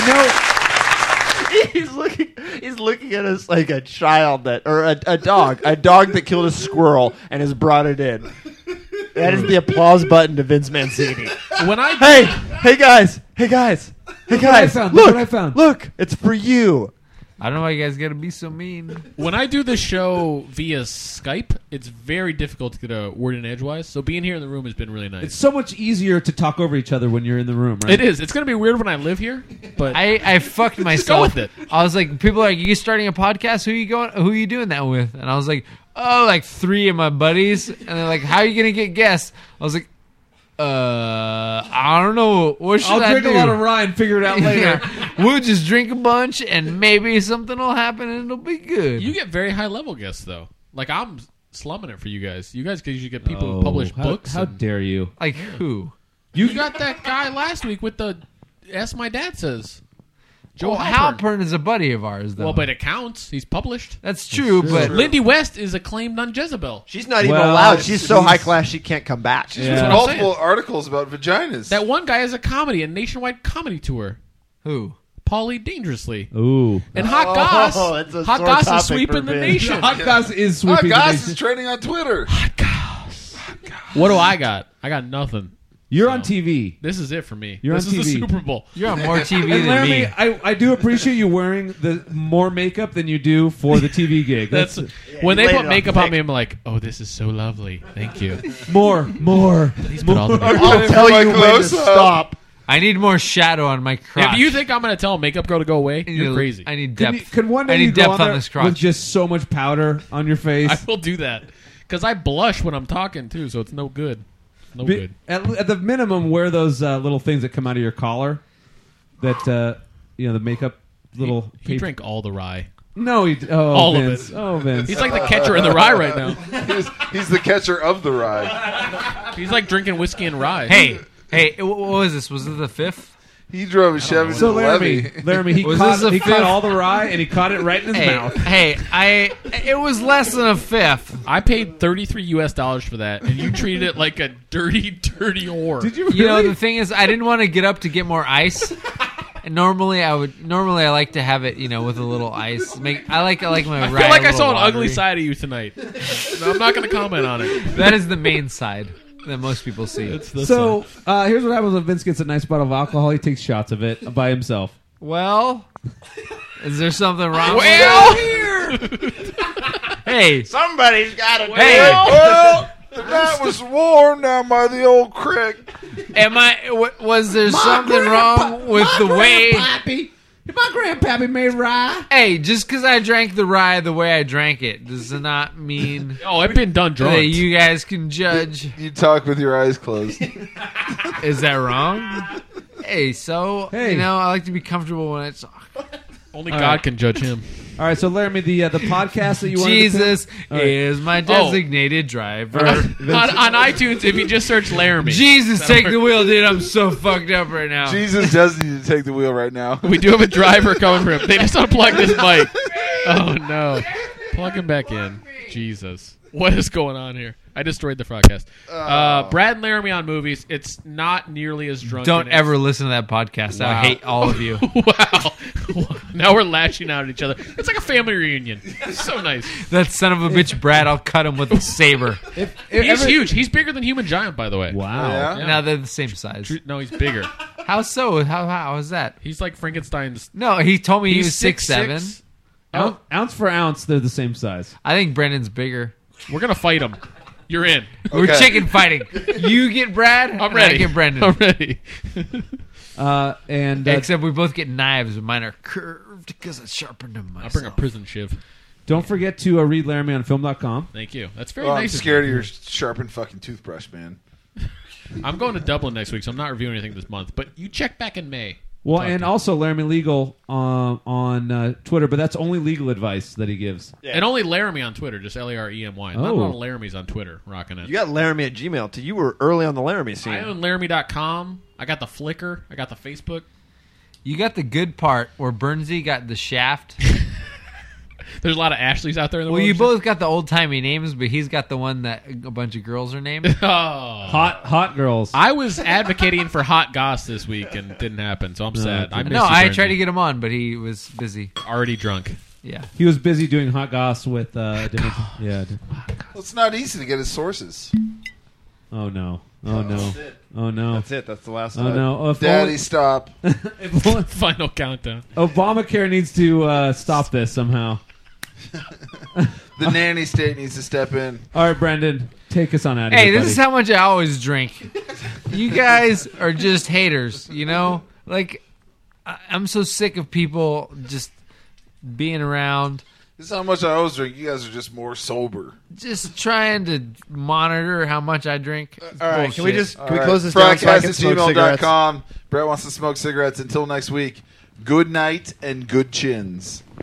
know. He's looking, he's looking at us like a child that, or a, a dog, a dog that killed a squirrel and has brought it in. That is the applause button to Vince Mancini. when I Hey, hey guys, hey guys, hey Look what I guys, found, look look, what I found. look, it's for you. I don't know why you guys got to be so mean. when I do the show via Skype, it's very difficult to get a word in edgewise. So being here in the room has been really nice. It's so much easier to talk over each other when you're in the room, right? It is. It's going to be weird when I live here, but I, I fucked myself. with it. I was like, people are like, you starting a podcast? Who you going? Who you doing that with? And I was like, oh, like three of my buddies. And they're like, how are you gonna get guests? I was like, uh, I don't know. What should I'll I drink do? a lot of rye and figure it out later. Yeah. We'll just drink a bunch, and maybe something will happen, and it'll be good. you get very high level guests though. Like I'm slumming it for you guys. You guys usually get people Oh, who publish how, books. How and- dare you? like who? you got that guy last week with the "Ask My Dad Says." Joe Well, Halpern. Halpern is a buddy of ours, though. Well, but it counts. He's published. that's true. true. But Lindy West is acclaimed on Jezebel. She's not even Well, allowed. She's so she's- high class she can't come back. She's Yeah. written That's what I'm multiple articles about vaginas. That one guy has a comedy, a nationwide comedy tour. who? Pauly dangerously. Ooh. And Hot Oh, Goss, that's a Hot sore Goss is topic sweeping for the Vin. nation. Hot Goss is Oh, sweeping the Goss nation. is trending on Twitter. What do I got? I got nothing. You're So, on T V. This is it for me. You're this on is T V. the Super Bowl. You're on more T V And than Laramie, me. I, I do appreciate you wearing the more makeup than you do for the T V gig. That's That's, when you they laid put it on makeup thick. on me. I'm like, oh, this is so lovely. Thank you. more, more. Please put all the makeup. I'll tell my you when to close up. stop. I need more shadow on my crotch. If you think I'm going to tell a makeup girl to go away, I need you're a- crazy. I need Can, depth. you, can one day I you need go depth on on there this crotch. with just so much powder on your face? I will do that because I blush when I'm talking too, so it's no good. No Be- good. At, at the minimum, wear those uh, little things that come out of your collar. That uh, you know, the makeup little. He, he drank all the rye. No, he. Oh, All of Vince. it. Oh, Vince. He's like the catcher in the rye right now. he's, he's the catcher of the ride. He's like drinking whiskey and rye. Hey, hey, what what was this? Was it the fifth? He drove a Chevy so to Laramie, Levy. Laramie, he Was caught this a he fifth? caught all the rye and he caught it right in his Hey, mouth. hey, I it was less than a fifth. I paid thirty-three U S dollars for that, and you treated it like a dirty, dirty whore. Did you really? You know, the thing is, I didn't want to get up to get more ice. And normally, I would. Normally, I like to have it, you know, with a little ice. Make I like I like my. I rye feel like a I saw an little ugly watery. side of you tonight. No, I'm not going to comment on it. That is the main side that most people see. It's the So uh, here's what happens when Vince gets a nice bottle of alcohol. He takes shots of it by himself. Well, is there something wrong? Well, with that? Hey, Somebody's got to hey, Well, the night was warm down by the old creek. am I? w- Was there something wrong with the way? Grandpappy, my grandpappy made rye. Hey, just because I drank the rye the way I drank it does not mean oh, I've been done drunk. that you guys can judge. You talk with your eyes closed. Is that wrong? Hey, so Hey. you know, I like to be comfortable when it's Only All God right. can judge him. All right, so Laramie, the uh, the podcast that you wanted Jesus to All right. is my designated driver. All right, on, Vince, on iTunes, if you just search Laramie, Jesus, take the wheel, dude. I'm so fucked up right now. Jesus does need to take the wheel right now. we do have a driver coming for him. They just unplugged his mic. Oh no! Plug him back in. Jesus, what is going on here? I destroyed the broadcast. Uh, Brad and Laramie on movies. It's not nearly as drunk. Don't ever listen to that podcast. Wow. I hate all of you. Wow. Now we're lashing out at each other. It's like a family reunion. It's so nice. That son of a bitch, Brad. I'll cut him with a saber. if, if He's ever- huge. He's bigger than Human Giant, by the way. Wow. Yeah? Yeah. Now they're the same size. Tr- No, he's bigger. How so? How how is that? He's like Frankenstein's. No, he told me he He's was six seven. six. Ounce, ounce for ounce, they're the same size. I think Brendan's bigger. We're gonna fight him. You're in. We're Okay. chicken fighting. You get Brad. I'm and ready. I get Brendan. I'm ready. Uh, and uh, Except we both get knives, but mine are curved because I sharpened them I'll myself. bring a prison shiv. don't forget to uh, read Laramie on film dot com. Thank you. That's very Well, I'm nice. of scared you. of your sharpened fucking toothbrush, man. I'm going to Dublin next week, so I'm not reviewing anything this month. But you check back in May. Well, Talk and to you. also Laramie Legal um, on uh, Twitter, but that's only legal advice that he gives. And only Laramie on Twitter, just L A R E M Y. Not a Oh. lot of Laramie's on Twitter, rocking it. You got Laramie at Gmail. Too. You were early on the Laramie scene. I own Laramie dot com. I got the Flickr. I got the Facebook. You got the good part where Bernsey got the shaft. There's a lot of Ashleys out there in the Well, world. you both got the old timey names, but he's got the one that a bunch of girls are named. Oh. Hot, hot girls. I was advocating for Hot Goss this week and it didn't happen, so I'm sad. I miss no, you, I Brendan. tried to get him on, but he was busy. Already drunk. Yeah. He was busy doing hot goss with uh, different. Yeah. Well, it's not easy to get his sources. Oh no. Oh no. Oh no. That's it. That's the last. Oh no. Oh, if Daddy, only- stop. if only- Final countdown. Obamacare needs to uh, stop this somehow. The nanny state needs to step in. All right, Brendan, take us on out of Hey, here, this buddy. is how much I always drink. You guys are just haters, you know? Like, I- I'm so sick of people just being around, This is how much I always drink. You guys are just more sober. just trying to monitor how much I drink. It's All right. Can we bullshit. just can we close this down Broadcast so I can at smoke gmail dot cigarettes? com. Brett wants to smoke cigarettes. Until next week, good night and good chins.